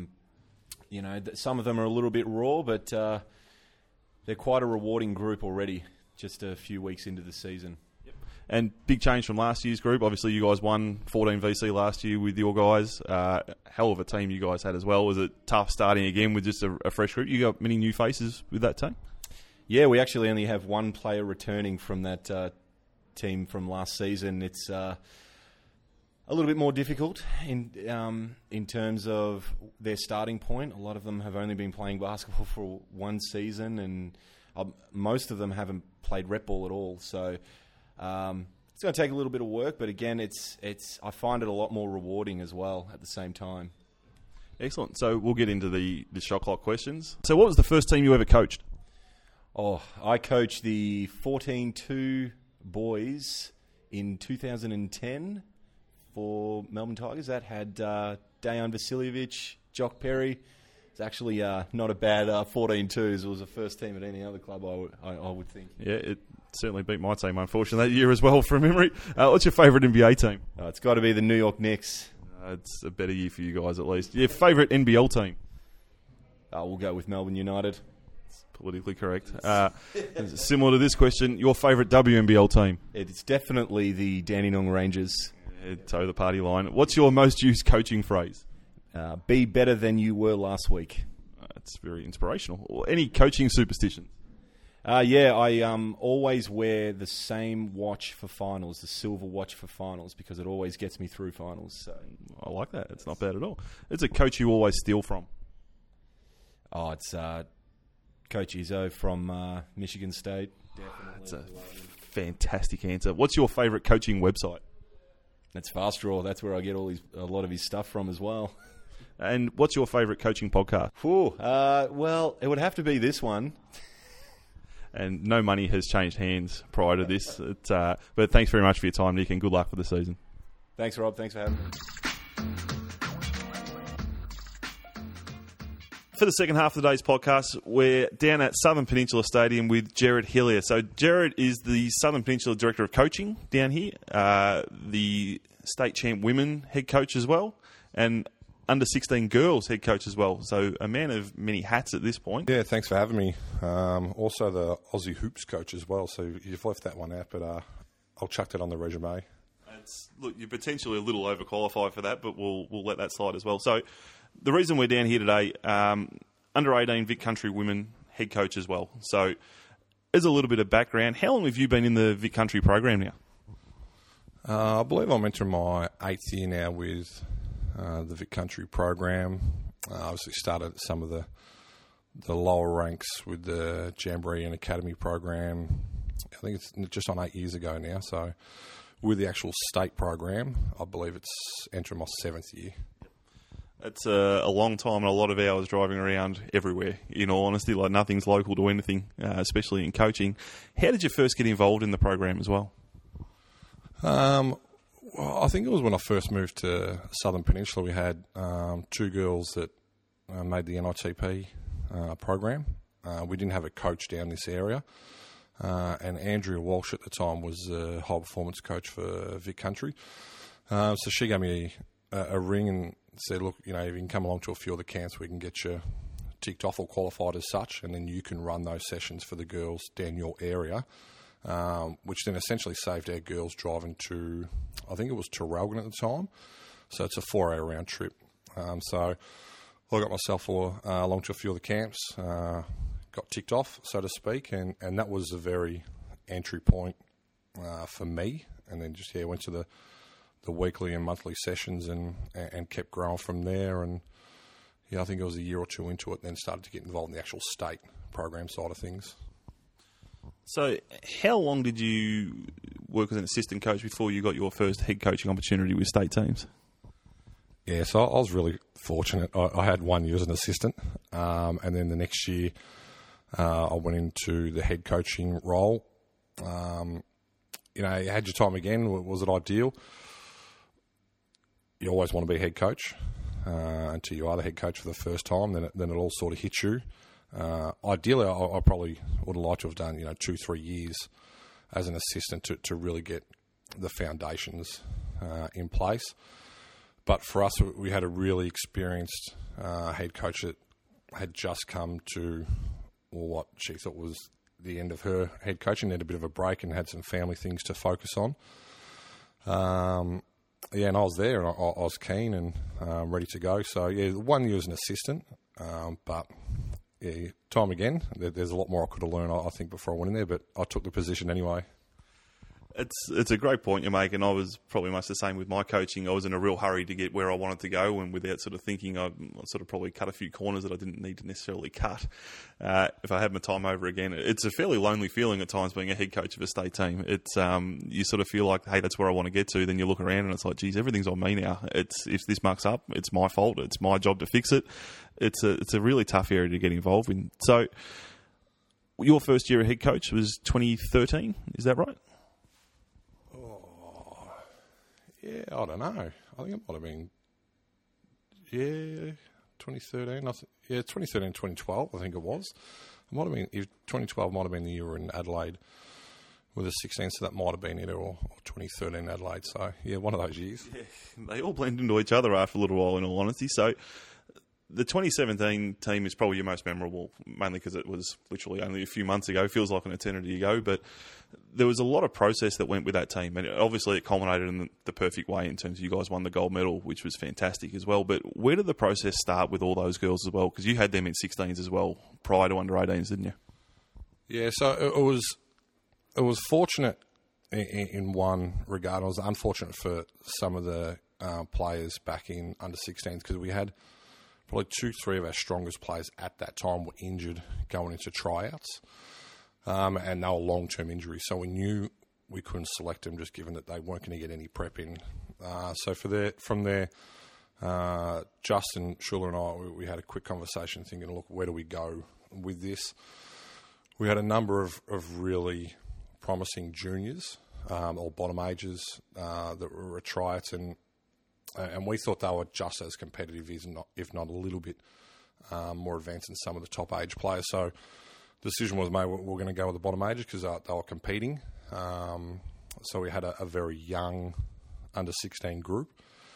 Some of them are a little bit raw, but they're quite a rewarding group already, just a few weeks into the season. And big change from last year's group. Obviously, you guys won 14 VC last year with your guys. Hell of a team you guys had as well. Was it tough starting again with just a fresh group? You got many new faces with that team? Yeah, we actually only have one player returning from that team from last season. It's a little bit more difficult in terms of their starting point. A lot of them have only been playing basketball for one season, and most of them haven't played rep ball at all. So it's going to take a little bit of work, but again, I find it a lot more rewarding as well at the same time. Excellent. So we'll get into the shot clock questions. So what was the first team you ever coached? I coached the 14-2 boys in 2010 for Melbourne Tigers. That had Dejan Vasiljevic, Jock Perry. It's actually not a bad 14-2s. It was the first team at any other club, I would think. Yeah, it certainly beat my team, unfortunately, that year as well, from memory. What's your favourite NBA team? It's got to be the New York Knicks. It's a better year for you guys, at least. Your favourite NBL team? We'll go with Melbourne United. It's politically correct. Similar to this question, your favourite WNBL team? It's definitely the Dandenong Rangers. Toe the party line. What's your most used coaching phrase? Be better than you were last week. It's very inspirational. Any coaching superstitions? I always wear the same watch for finals, the silver watch for finals, because it always gets me through finals. So I like that. It's not bad at all. It's a coach you always steal from. It's Coach Izzo from Michigan State. Definitely. That's a fantastic answer. What's your favourite coaching website? That's FastDraw. That's where I get a lot of his stuff from as well. And what's your favourite coaching podcast? Well, it would have to be this one. And no money has changed hands prior to this. But thanks very much for your time, Nick, and good luck for the season. Thanks, Rob. Thanks for having me. For the second half of today's podcast, we're down at Southern Peninsula Stadium with Jared Hillier. So Jared is the Southern Peninsula Director of Coaching down here, the state champ women head coach as well. And under 16 girls head coach as well. So a man of many hats at this point. Yeah, thanks for having me. Also the Aussie Hoops coach as well. So you've left that one out, but I'll chuck that on the resume. Look, you're potentially a little overqualified for that, but we'll let that slide as well. So the reason we're down here today, under 18 Vic Country women head coach as well. So as a little bit of background, how long have you been in the Vic Country program now? I believe I'm entering my 8th year now with the Vic Country program. Obviously started at some of the lower ranks with the Jamboree and Academy program. I think it's just on 8 years ago now. So with the actual state program, I believe it's entering my 7th year. It's a long time and a lot of hours driving around everywhere, in all honesty. Like, nothing's local to anything, especially in coaching. How did you first get involved in the program as well? Well, I think it was when I first moved to Southern Peninsula. We had 2 girls that made the NITP program. We didn't have a coach down this area. And Andrea Walsh at the time was the high performance coach for Vic Country. So she gave me a ring and said, look, if you can come along to a few of the camps, we can get you ticked off or qualified as such, and then you can run those sessions for the girls down your area, which then essentially saved our girls driving to, I think it was Traralgon at the time. So it's a 4-hour round trip. So I got myself along to a few of the camps, got ticked off, so to speak, and that was a very entry point for me. And then just went to the weekly and monthly sessions and kept growing from there. And I think it was a year or 2 into it, then started to get involved in the actual state program side of things. So how long did you work as an assistant coach before you got your first head coaching opportunity with state teams? Yeah, so I was really fortunate. I had 1 year as an assistant, and then the next year I went into the head coaching role. You had your time again. Was it ideal? You always want to be head coach until you are the head coach for the first time. Then it all sort of hits you. Ideally, I probably would have liked to have done 2-3 years as an assistant to really get the foundations in place. But for us, we had a really experienced head coach that had just come to what she thought was the end of her head coaching, had a bit of a break and had some family things to focus on. And I was there and I was keen and ready to go. So, 1 year as an assistant, but time again. There's a lot more I could have learned, I think, before I went in there, but I took the position anyway. It's a great point you make, and I was probably much the same with my coaching. I was in a real hurry to get where I wanted to go, and without sort of thinking, I sort of probably cut a few corners that I didn't need to necessarily cut. If I had my time over again, it's a fairly lonely feeling at times being a head coach of a state team. It's you sort of feel like, hey, that's where I want to get to. Then you look around and it's like, geez, everything's on me now. If this mucks up, it's my fault. It's my job to fix it. It's a really tough area to get involved in. So, your first year of head coach was 2013, is that right? Yeah, I don't know. I think it might have been, 2013. 2013, 2012, I think it was. It might have been, 2012 might have been the year in Adelaide with a 16, so that might have been it, or 2013 Adelaide. So, one of those years. Yeah, they all blend into each other after a little while, in all honesty. So, the 2017 team is probably your most memorable, mainly because it was literally only a few months ago. Feels like an eternity ago, but there was a lot of process that went with that team, and obviously it culminated in the perfect way in terms of you guys won the gold medal, which was fantastic as well. But where did the process start with all those girls as well? Because you had them in 16s as well prior to under 18s, didn't you? Yeah, so it was fortunate in one regard. It was unfortunate for some of the players back in under 16s because we had probably 2-3 of our strongest players at that time were injured going into tryouts, and they were long-term injuries. So we knew we couldn't select them just given that they weren't going to get any prep in. So from there, Justin Schuller and I, we had a quick conversation thinking, look, where do we go with this? We had a number of really promising juniors or bottom ages that were at tryouts, and we thought they were just as competitive, if not a little bit more advanced than some of the top age players. So the decision was made, we're going to go with the bottom ages because they were competing. So we had a very young under 16 group.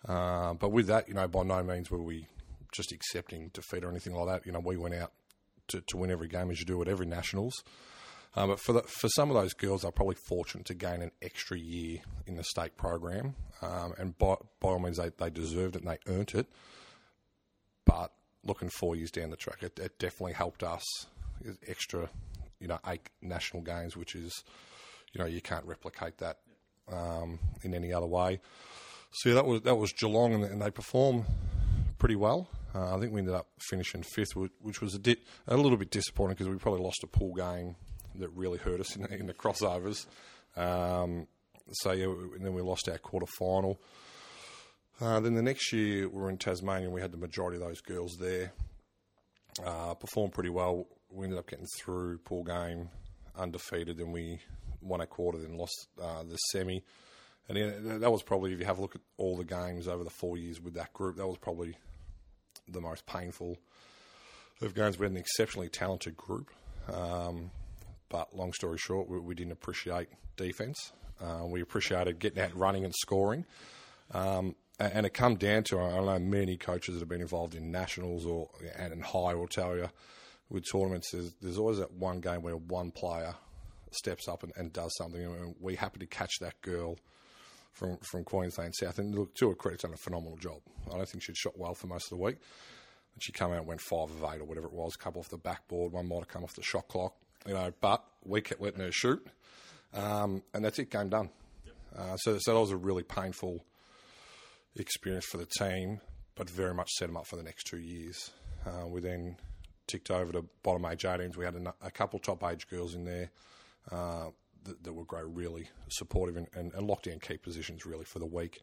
But with that, by no means were we just accepting defeat or anything like that. We went out to win every game as you do at every Nationals. But for some of those girls, they're probably fortunate to gain an extra year in the state program. And by all means, they deserved it and they earned it. But looking 4 years down the track, it definitely helped us. Extra, 8 national games, which is, you can't replicate that in any other way. So yeah, that was Geelong, and they performed pretty well. I think we ended up finishing 5th, which was a little bit disappointing because we probably lost a pool game that really hurt us in the crossovers. So yeah, and then we lost our quarter final. Then the next year we were in Tasmania, and we had the majority of those girls there. Performed pretty well. We ended up getting through pool game undefeated, and we won a quarter, then lost the semi. And that was probably, if you have a look at all the games over the 4 years with that group, that was probably the most painful of games. We had an exceptionally talented group. But long story short, we didn't appreciate defence. We appreciated getting out running and scoring. And it come down to, I know many coaches that have been involved in nationals and in high will tell you, with tournaments, there's always that one game where one player steps up and does something. And we happened to catch that girl from Queensland South. And look, to her credit, done a phenomenal job. I don't think she'd shot well for most of the week. And she came out and went 5 of 8 or whatever it was, a couple off the backboard, one might have come off the shot clock. But we kept letting her shoot. And that's it, game done. So that was a really painful experience for the team, but very much set them up for the next 2 years. We then ticked over to bottom age 18s. We had a couple top age girls in there that were great, really supportive and locked in key positions really for the week.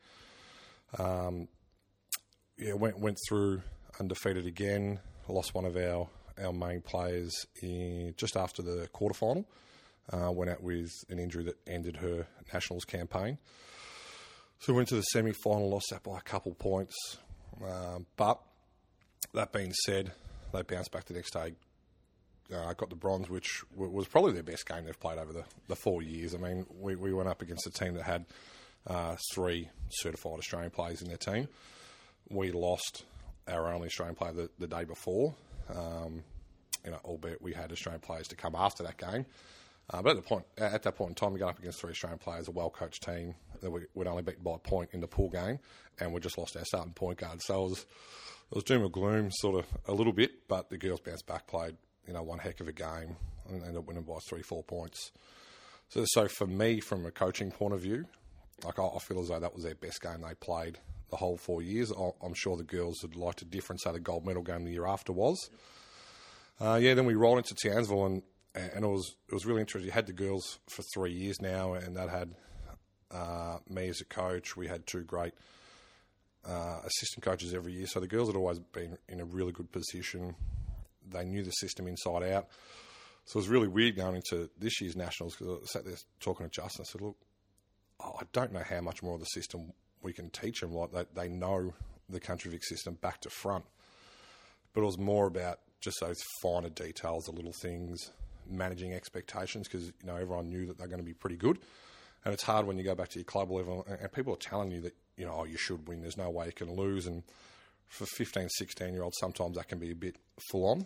Went through undefeated again. Lost one of our main players just after the quarterfinal. Went out with an injury that ended her nationals campaign. So we went to the semi-final, lost that by a couple points. But that being said, they bounced back the next day. Got the bronze, which was probably their best game they've played over the 4 years. I mean, we went up against a team that had 3 certified Australian players in their team. We lost our only Australian player the day before, albeit we had Australian players to come after that game. But at that point in time, we got up against 3 Australian players, a well-coached team that we'd only beaten by a point in the pool game, and we just lost our starting point guard. So it was doom and gloom sort of a little bit, but the girls bounced back, played one heck of a game, and ended up winning by 3-4 points. So for me, from a coaching point of view, I feel as though that was their best game they played the whole 4 years. I'm sure the girls would like to different say the gold medal game the year after was. Then we rolled into Townsville, and it was really interesting. You had the girls for 3 years now, and that had me as a coach. We had 2 great assistant coaches every year. So the girls had always been in a really good position. They knew the system inside out. So it was really weird going into this year's Nationals because I sat there talking to Justin. I said, look, I don't know how much more of the system we can teach them. Like they know the country Vic system back to front. But it was more about just those finer details, the little things, managing expectations because everyone knew that they're going to be pretty good. And it's hard when you go back to your club level and people are telling you that, you should win. There's no way you can lose. And for 15, 16-year-olds, sometimes that can be a bit full on.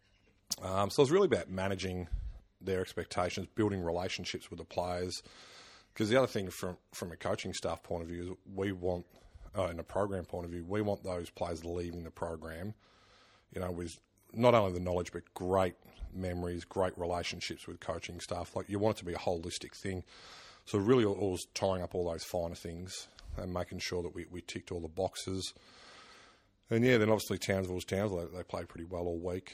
So it's really about managing their expectations, building relationships with the players. Because the other thing from a coaching staff point of view is we want, in a program point of view, we want those players leaving the program, with not only the knowledge but great memories, great relationships with coaching staff. Like you want it to be a holistic thing. So really it was tying up all those finer things and making sure that we ticked all the boxes. And then obviously Townsville was Townsville. They played pretty well all week.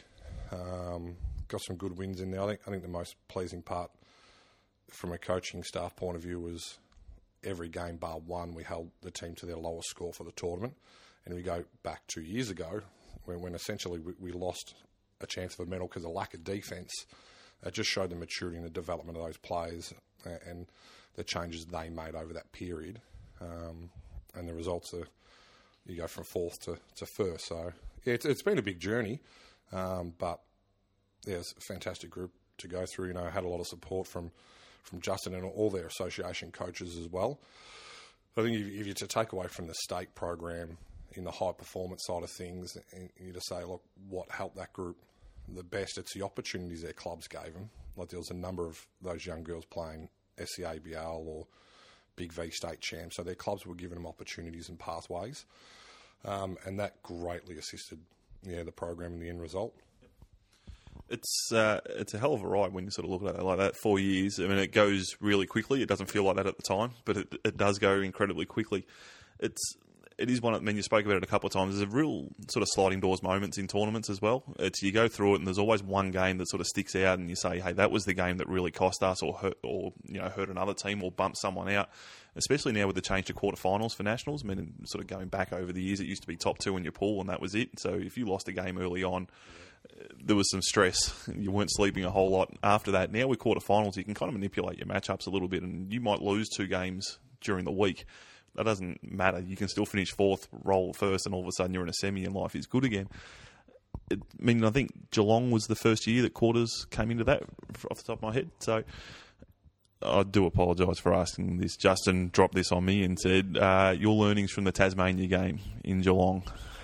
Got some good wins in there. I think the most pleasing part from a coaching staff point of view was every game bar one, we held the team to their lowest score for the tournament. And we go back 2 years ago when essentially we lost a chance of a medal because of lack of defence. It just showed the maturity and the development of those players and the changes they made over that period. And the results are, you go from 4th to 1st. So, yeah, it's been a big journey, but yeah, it's a fantastic group to go through. I had a lot of support from Justin and all their association coaches as well. I think if you're to take away from the state program in the high performance side of things, and you to say, look, what helped that group the best, it's the opportunities their clubs gave them. Like there was a number of those young girls playing SCABL or Big V state champs, so their clubs were giving them opportunities and pathways, and that greatly assisted the program and the end result. It's a hell of a ride when you sort of look at it like that. 4 years. I mean, it goes really quickly. It doesn't feel like that at the time, but it does go incredibly quickly. It is one. I mean, you spoke about it a couple of times. There's a real sort of sliding doors moments in tournaments as well. It's you go through it, and there's always one game that sort of sticks out, and you say, "Hey, that was the game that really cost us, or hurt another team, or bumped someone out." Especially now with the change to quarterfinals for nationals. I mean, sort of going back over the years, it used to be top 2 in your pool, and that was it. So if you lost a game early on, there was some stress. You weren't sleeping a whole lot after that. Now with quarterfinals, you can kind of manipulate your matchups a little bit, and you might lose 2 games during the week. That doesn't matter. You can still finish 4th, roll first, and all of a sudden you're in a semi and life is good again. I think Geelong was the first year that quarters came into that off the top of my head. So I do apologise for asking this. Justin dropped this on me and said, your learnings from the Tasmania game in Geelong.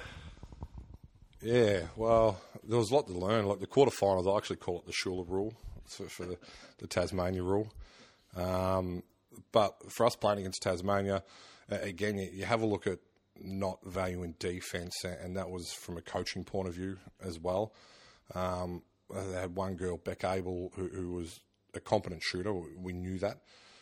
Yeah, well, there was a lot to learn. Like the quarterfinals, I actually call it the Schuler rule for the Tasmania rule. But for us playing against Tasmania, again, you have a look at not valuing defence, and that was from a coaching point of view as well. They had one girl, Beck Abel, who was a competent shooter. We knew that.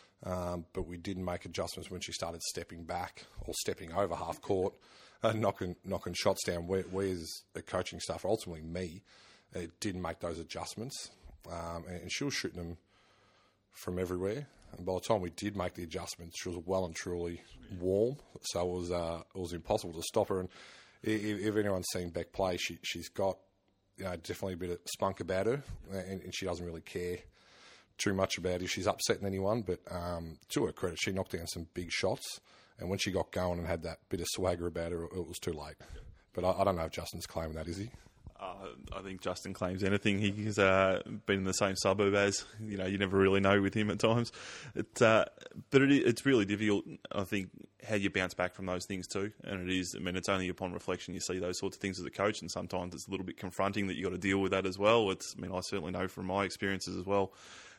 But we didn't make adjustments when she started stepping back or stepping over half court, knocking shots down. We as a coaching staff, ultimately me, didn't make those adjustments. And she was shooting them from everywhere. And by the time we did make the adjustments, she was well and truly warm. So it was impossible to stop her. And if anyone's seen Beck play, she's got definitely a bit of spunk about her, and she doesn't really care too much about if she's upsetting anyone. But to her credit, she knocked down some big shots. And when she got going and had that bit of swagger about her, it was too late. But I don't know if Justin's claiming that, is he? I think Justin claims anything. He's been in the same suburb as, you never really know with him at times. But it's really difficult, I think, how you bounce back from those things too. And it's only upon reflection you see those sorts of things as a coach, and sometimes it's a little bit confronting that you've got to deal with that as well. I certainly know from my experiences as well.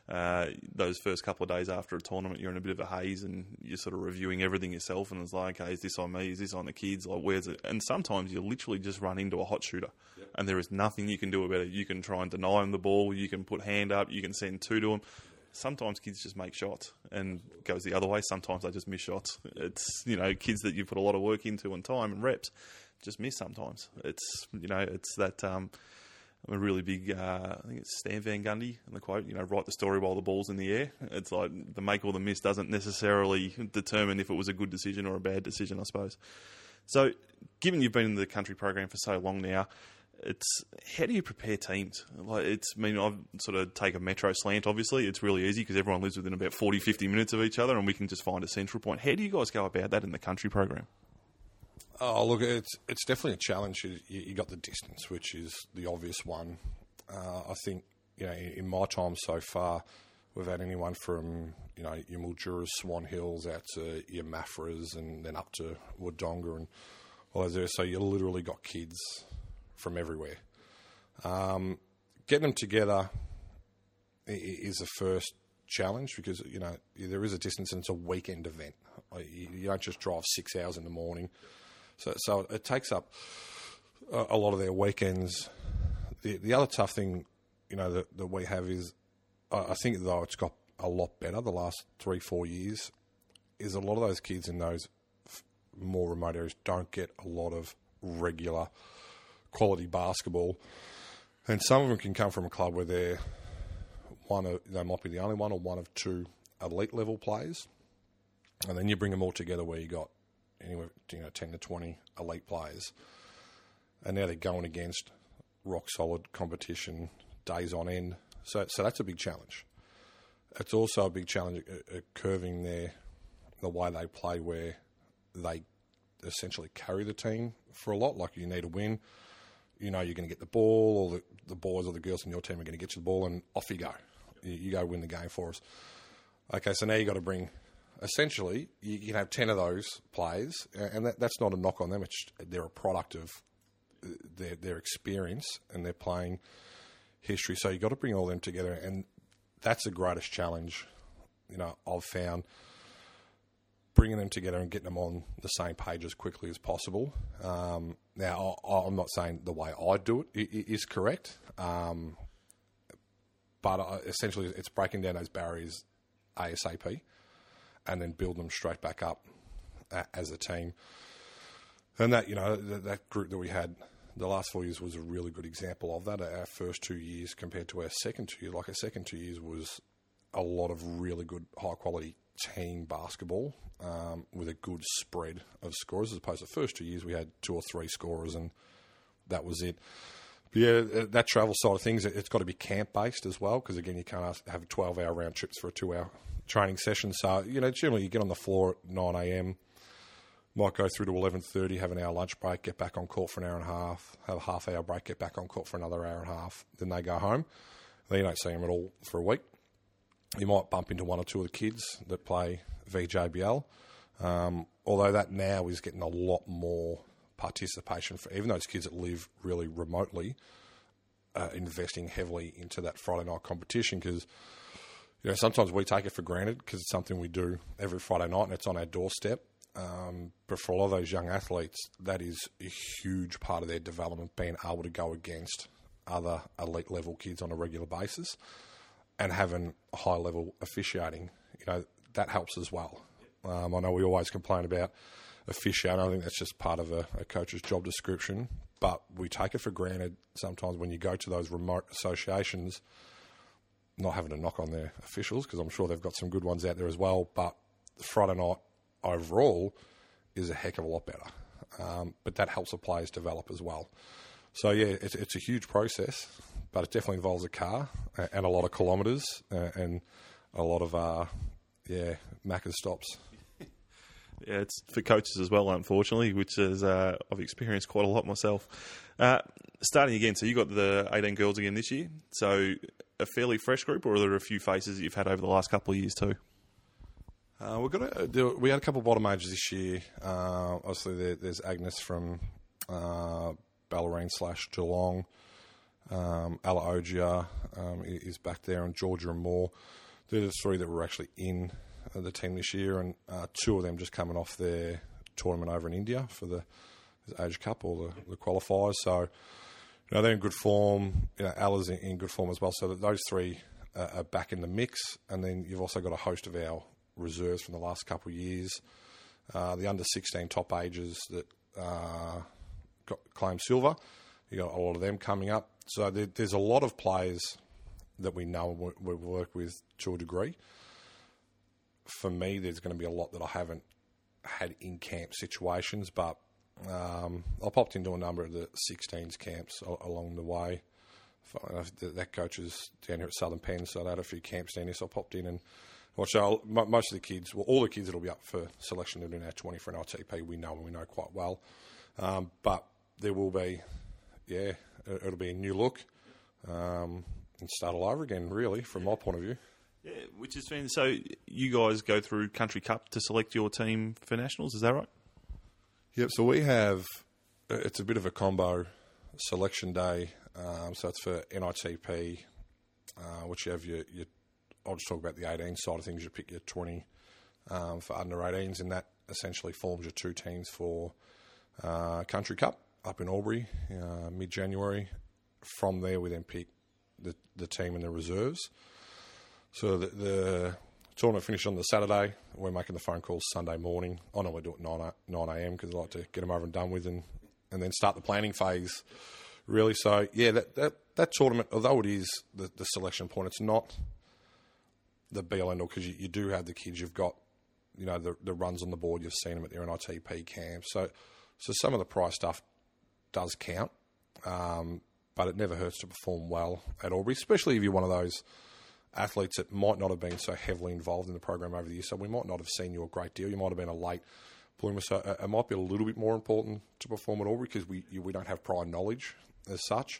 Those first couple of days after a tournament, you're in a bit of a haze and you're sort of reviewing everything yourself, and it's like, okay, is this on me? Is this on the kids? Like, where's it? And sometimes you literally just run into a hot shooter, and there is nothing you can do about it. You can try and deny them the ball, you can put hand up, you can send 2 to them. Sometimes kids just make shots, and it goes the other way. Sometimes they just miss shots. It's, kids that you put a lot of work into and time and reps just miss sometimes. It's, it's that, I'm a really big, I think it's Stan Van Gundy, and the quote, write the story while the ball's in the air. It's like the make or the miss doesn't necessarily determine if it was a good decision or a bad decision, I suppose. So, given you've been in the country program for so long now, how do you prepare teams? I sort of take a metro slant, obviously. It's really easy because everyone lives within about 40, 50 minutes of each other, and we can just find a central point. How do you guys go about that in the country program? Oh, look, it's definitely a challenge. You got the distance, which is the obvious one. I think, in my time so far, we've had anyone from, your Mildura's, Swan Hills, out to your Maffras, and then up to Wodonga and all those areas. So you literally got kids from everywhere. Getting them together is the first challenge because, there is a distance and it's a weekend event. You don't just drive 6 hours in the morning. So it takes up a lot of their weekends. The other tough thing, that we have is, I think though it's got a lot better the last 3-4 years, is a lot of those kids in those more remote areas don't get a lot of regular quality basketball. And some of them can come from a club where they might be the only one or one of 2 elite level players. And then you bring them all together where you got anywhere 10 to 20 elite players, and now they're going against rock solid competition days on end. So that's a big challenge. It's also a big challenge curving the way they play, where they essentially carry the team for a lot. Like, you need to win. You're going to get the ball, or the boys or the girls in your team are going to get you the ball, and off you go. You go win the game for us. Okay, so now you got to bring essentially, you can have 10 of those players, and that's not a knock on them. They're a product of their experience and their playing history. So you've got to bring all them together, and that's the greatest challenge, I've found, bringing them together and getting them on the same page as quickly as possible. Now, I'm not saying the way I do it is correct, but essentially it's breaking down those barriers ASAP and then build them straight back up as a team. And that, that group that we had the last 4 years was a really good example of that. Our first 2 years compared to our second 2 years, our second 2 years was a lot of really good, high-quality team basketball with a good spread of scorers, as opposed to the first 2 years we had 2 or 3 scorers and that was it. But yeah, that travel side of things, it's got to be camp-based as well, because again, you can't have 12-hour round trips for a 2-hour training session. So, generally you get on the floor at 9 a.m, might go through to 11:30, have an hour lunch break, get back on court for an hour and a half, have a half-hour break, get back on court for another hour and a half, then they go home. Then you don't see them at all for a week. You might bump into 1 or 2 of the kids that play VJBL, although that now is getting a lot more participation for even those kids that live really remotely, investing heavily into that Friday night competition, because sometimes we take it for granted because it's something we do every Friday night and it's on our doorstep. But for a lot of those young athletes, that is a huge part of their development, being able to go against other elite level kids on a regular basis and having high level officiating. That helps as well. I know we always complain about officiating. I think that's just part of a coach's job description, but we take it for granted sometimes when you go to those remote associations, not having to knock on their officials, because I'm sure they've got some good ones out there as well, but Friday night overall is a heck of a lot better. But that helps the players develop as well. So yeah, it's a huge process, but it definitely involves a car and a lot of kilometres and a lot of Macca's stops. Yeah, it's for coaches as well, unfortunately, which is I've experienced quite a lot myself. Starting again, so you got the 18 girls again this year. So a fairly fresh group, or are there a few faces that you've had over the last couple of years too? We had a couple of bottom majors this year. Obviously, there's Agnes from Ballerine/Geelong. Ella Ogier is back there, and Georgia and Moore. They're the 3 that were actually in the team this year, and 2 of them just coming off their tournament over in India for the Age Cup or the qualifiers. So, they're in good form. Ella's in good form as well. So those 3 are back in the mix, and then you've also got a host of our reserves from the last couple of years. The under-16 top ages that got claimed silver. You got a lot of them coming up. So there's a lot of players that we know we work with to a degree. For me, there's going to be a lot that I haven't had in camp situations, but I popped into a number of the 16s camps along the way. That coach is down here at Southern Penn, so I had a few camps down here, so I popped in and watched most of the kids, all the kids that will be up for selection in our 20 for an RTP, we know quite well. But there will be, it'll be a new look and start all over again, really, from my point of view. Yeah, which is fantastic. So you guys go through Country Cup to select your team for nationals, is that right? Yep, so we have, it's a bit of a combo selection day. So it's for NITP, which you have your I'll just talk about the 18 side of things. You pick your 20 for under 18s, and that essentially forms your 2 teams for Country Cup up in Albury, mid-January. From there, we then pick the team in the reserves. So the tournament finished on the Saturday. We're making the phone calls Sunday morning. I normally do it at 9 a.m. because I like to get them over and done with and then start the planning phase, really. So, yeah, that tournament, although it is the selection point, it's not the be-all end-all, because you do have the kids. You've got, the runs on the board. You've seen them at their NITP camp. So some of the prize stuff does count, but it never hurts to perform well at Albury, especially if you're one of those athletes that might not have been so heavily involved in the program over the years. So we might not have seen you a great deal. You might have been a late bloomer. So it might be a little bit more important to perform at Albury because we don't have prior knowledge as such.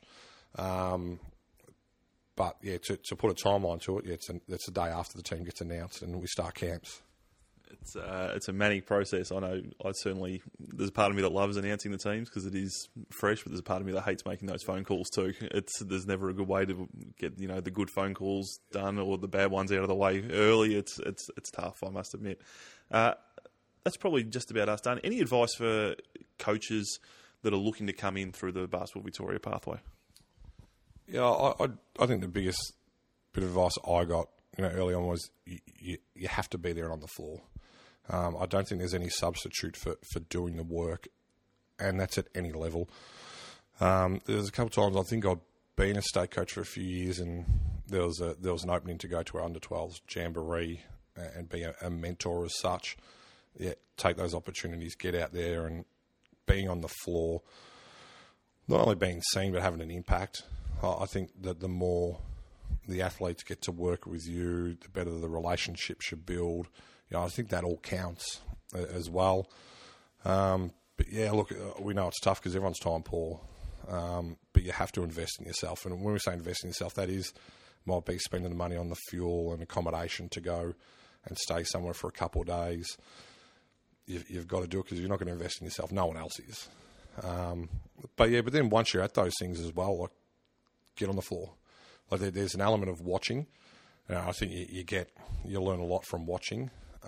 But yeah, to put a timeline to it, it's the day after the team gets announced and we start camps. It's a manic process. I know. There's a part of me that loves announcing the teams because it is fresh, but there's a part of me that hates making those phone calls too. There's never a good way to get the good phone calls done or the bad ones out of the way early. It's tough, I must admit. That's probably just about us done. Any advice for coaches that are looking to come in through the Basketball Victoria pathway? Yeah, I think the biggest bit of advice I got early on was you have to be there and on the floor. I don't think there's any substitute for doing the work, and that's at any level. There's a couple of times I think I'd been a state coach for a few years, and there was an opening to go to our under-12s jamboree and be a mentor as such. Yeah, take those opportunities, get out there, and being on the floor, not only being seen but having an impact. I think that the more the athletes get to work with you, the better the relationships you build. I think that all counts as well. But yeah, look, we know it's tough because everyone's time poor. But you have to invest in yourself. And when we say invest in yourself, that might be spending the money on the fuel and accommodation to go and stay somewhere for a couple of days. You've got to do it because you're not going to invest in yourself. No one else is. But then once you're at those things as well, like get on the floor. Like there's an element of watching. I think you learn a lot from watching.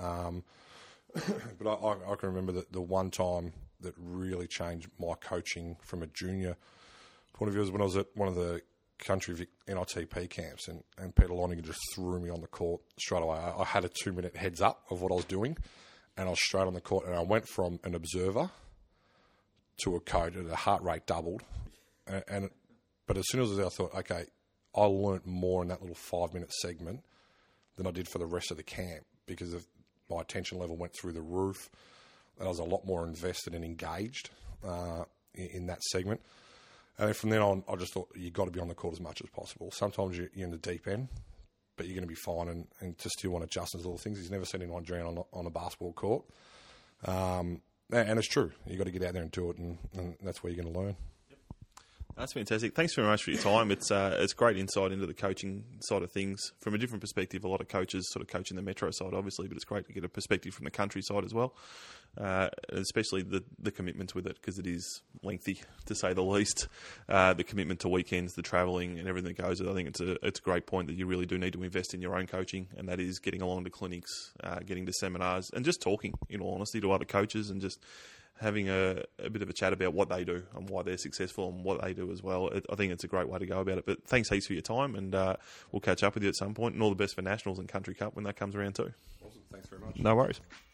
But I can remember the one time that really changed my coaching from a junior point of view was when I was at one of the country NITP camps, and Peter Loninger just threw me on the court straight away. I had a 2-minute heads up of what I was doing, and I was straight on the court, and I went from an observer to a coach, and the heart rate doubled. But as soon as I was there, I thought, okay, I learnt more in that little 5-minute segment than I did for the rest of the camp because my attention level went through the roof, and I was a lot more invested and engaged in that segment. And then from then on, I just thought you've got to be on the court as much as possible. Sometimes you're in the deep end, but you're going to be fine and to still want to adjust those little things. He's never seen anyone drown on a basketball court. And it's true. You've got to get out there and do it, and that's where you're going to learn. That's fantastic. Thanks very much for your time. It's great insight into the coaching side of things from a different perspective. A lot of coaches sort of coach in the metro side, obviously, but it's great to get a perspective from the country side as well, especially the commitments with it because it is lengthy, to say the least. The commitment to weekends, the travelling and everything that goes with it. I think it's a great point that you really do need to invest in your own coaching, and that is getting along to clinics, getting to seminars, and just talking, in all honesty, to other coaches and just having a bit of a chat about what they do and why they're successful and what they do as well. I think it's a great way to go about it. But thanks heaps for your time, and we'll catch up with you at some point. And all the best for Nationals and Country Cup when that comes around too. Awesome. Thanks very much. No worries.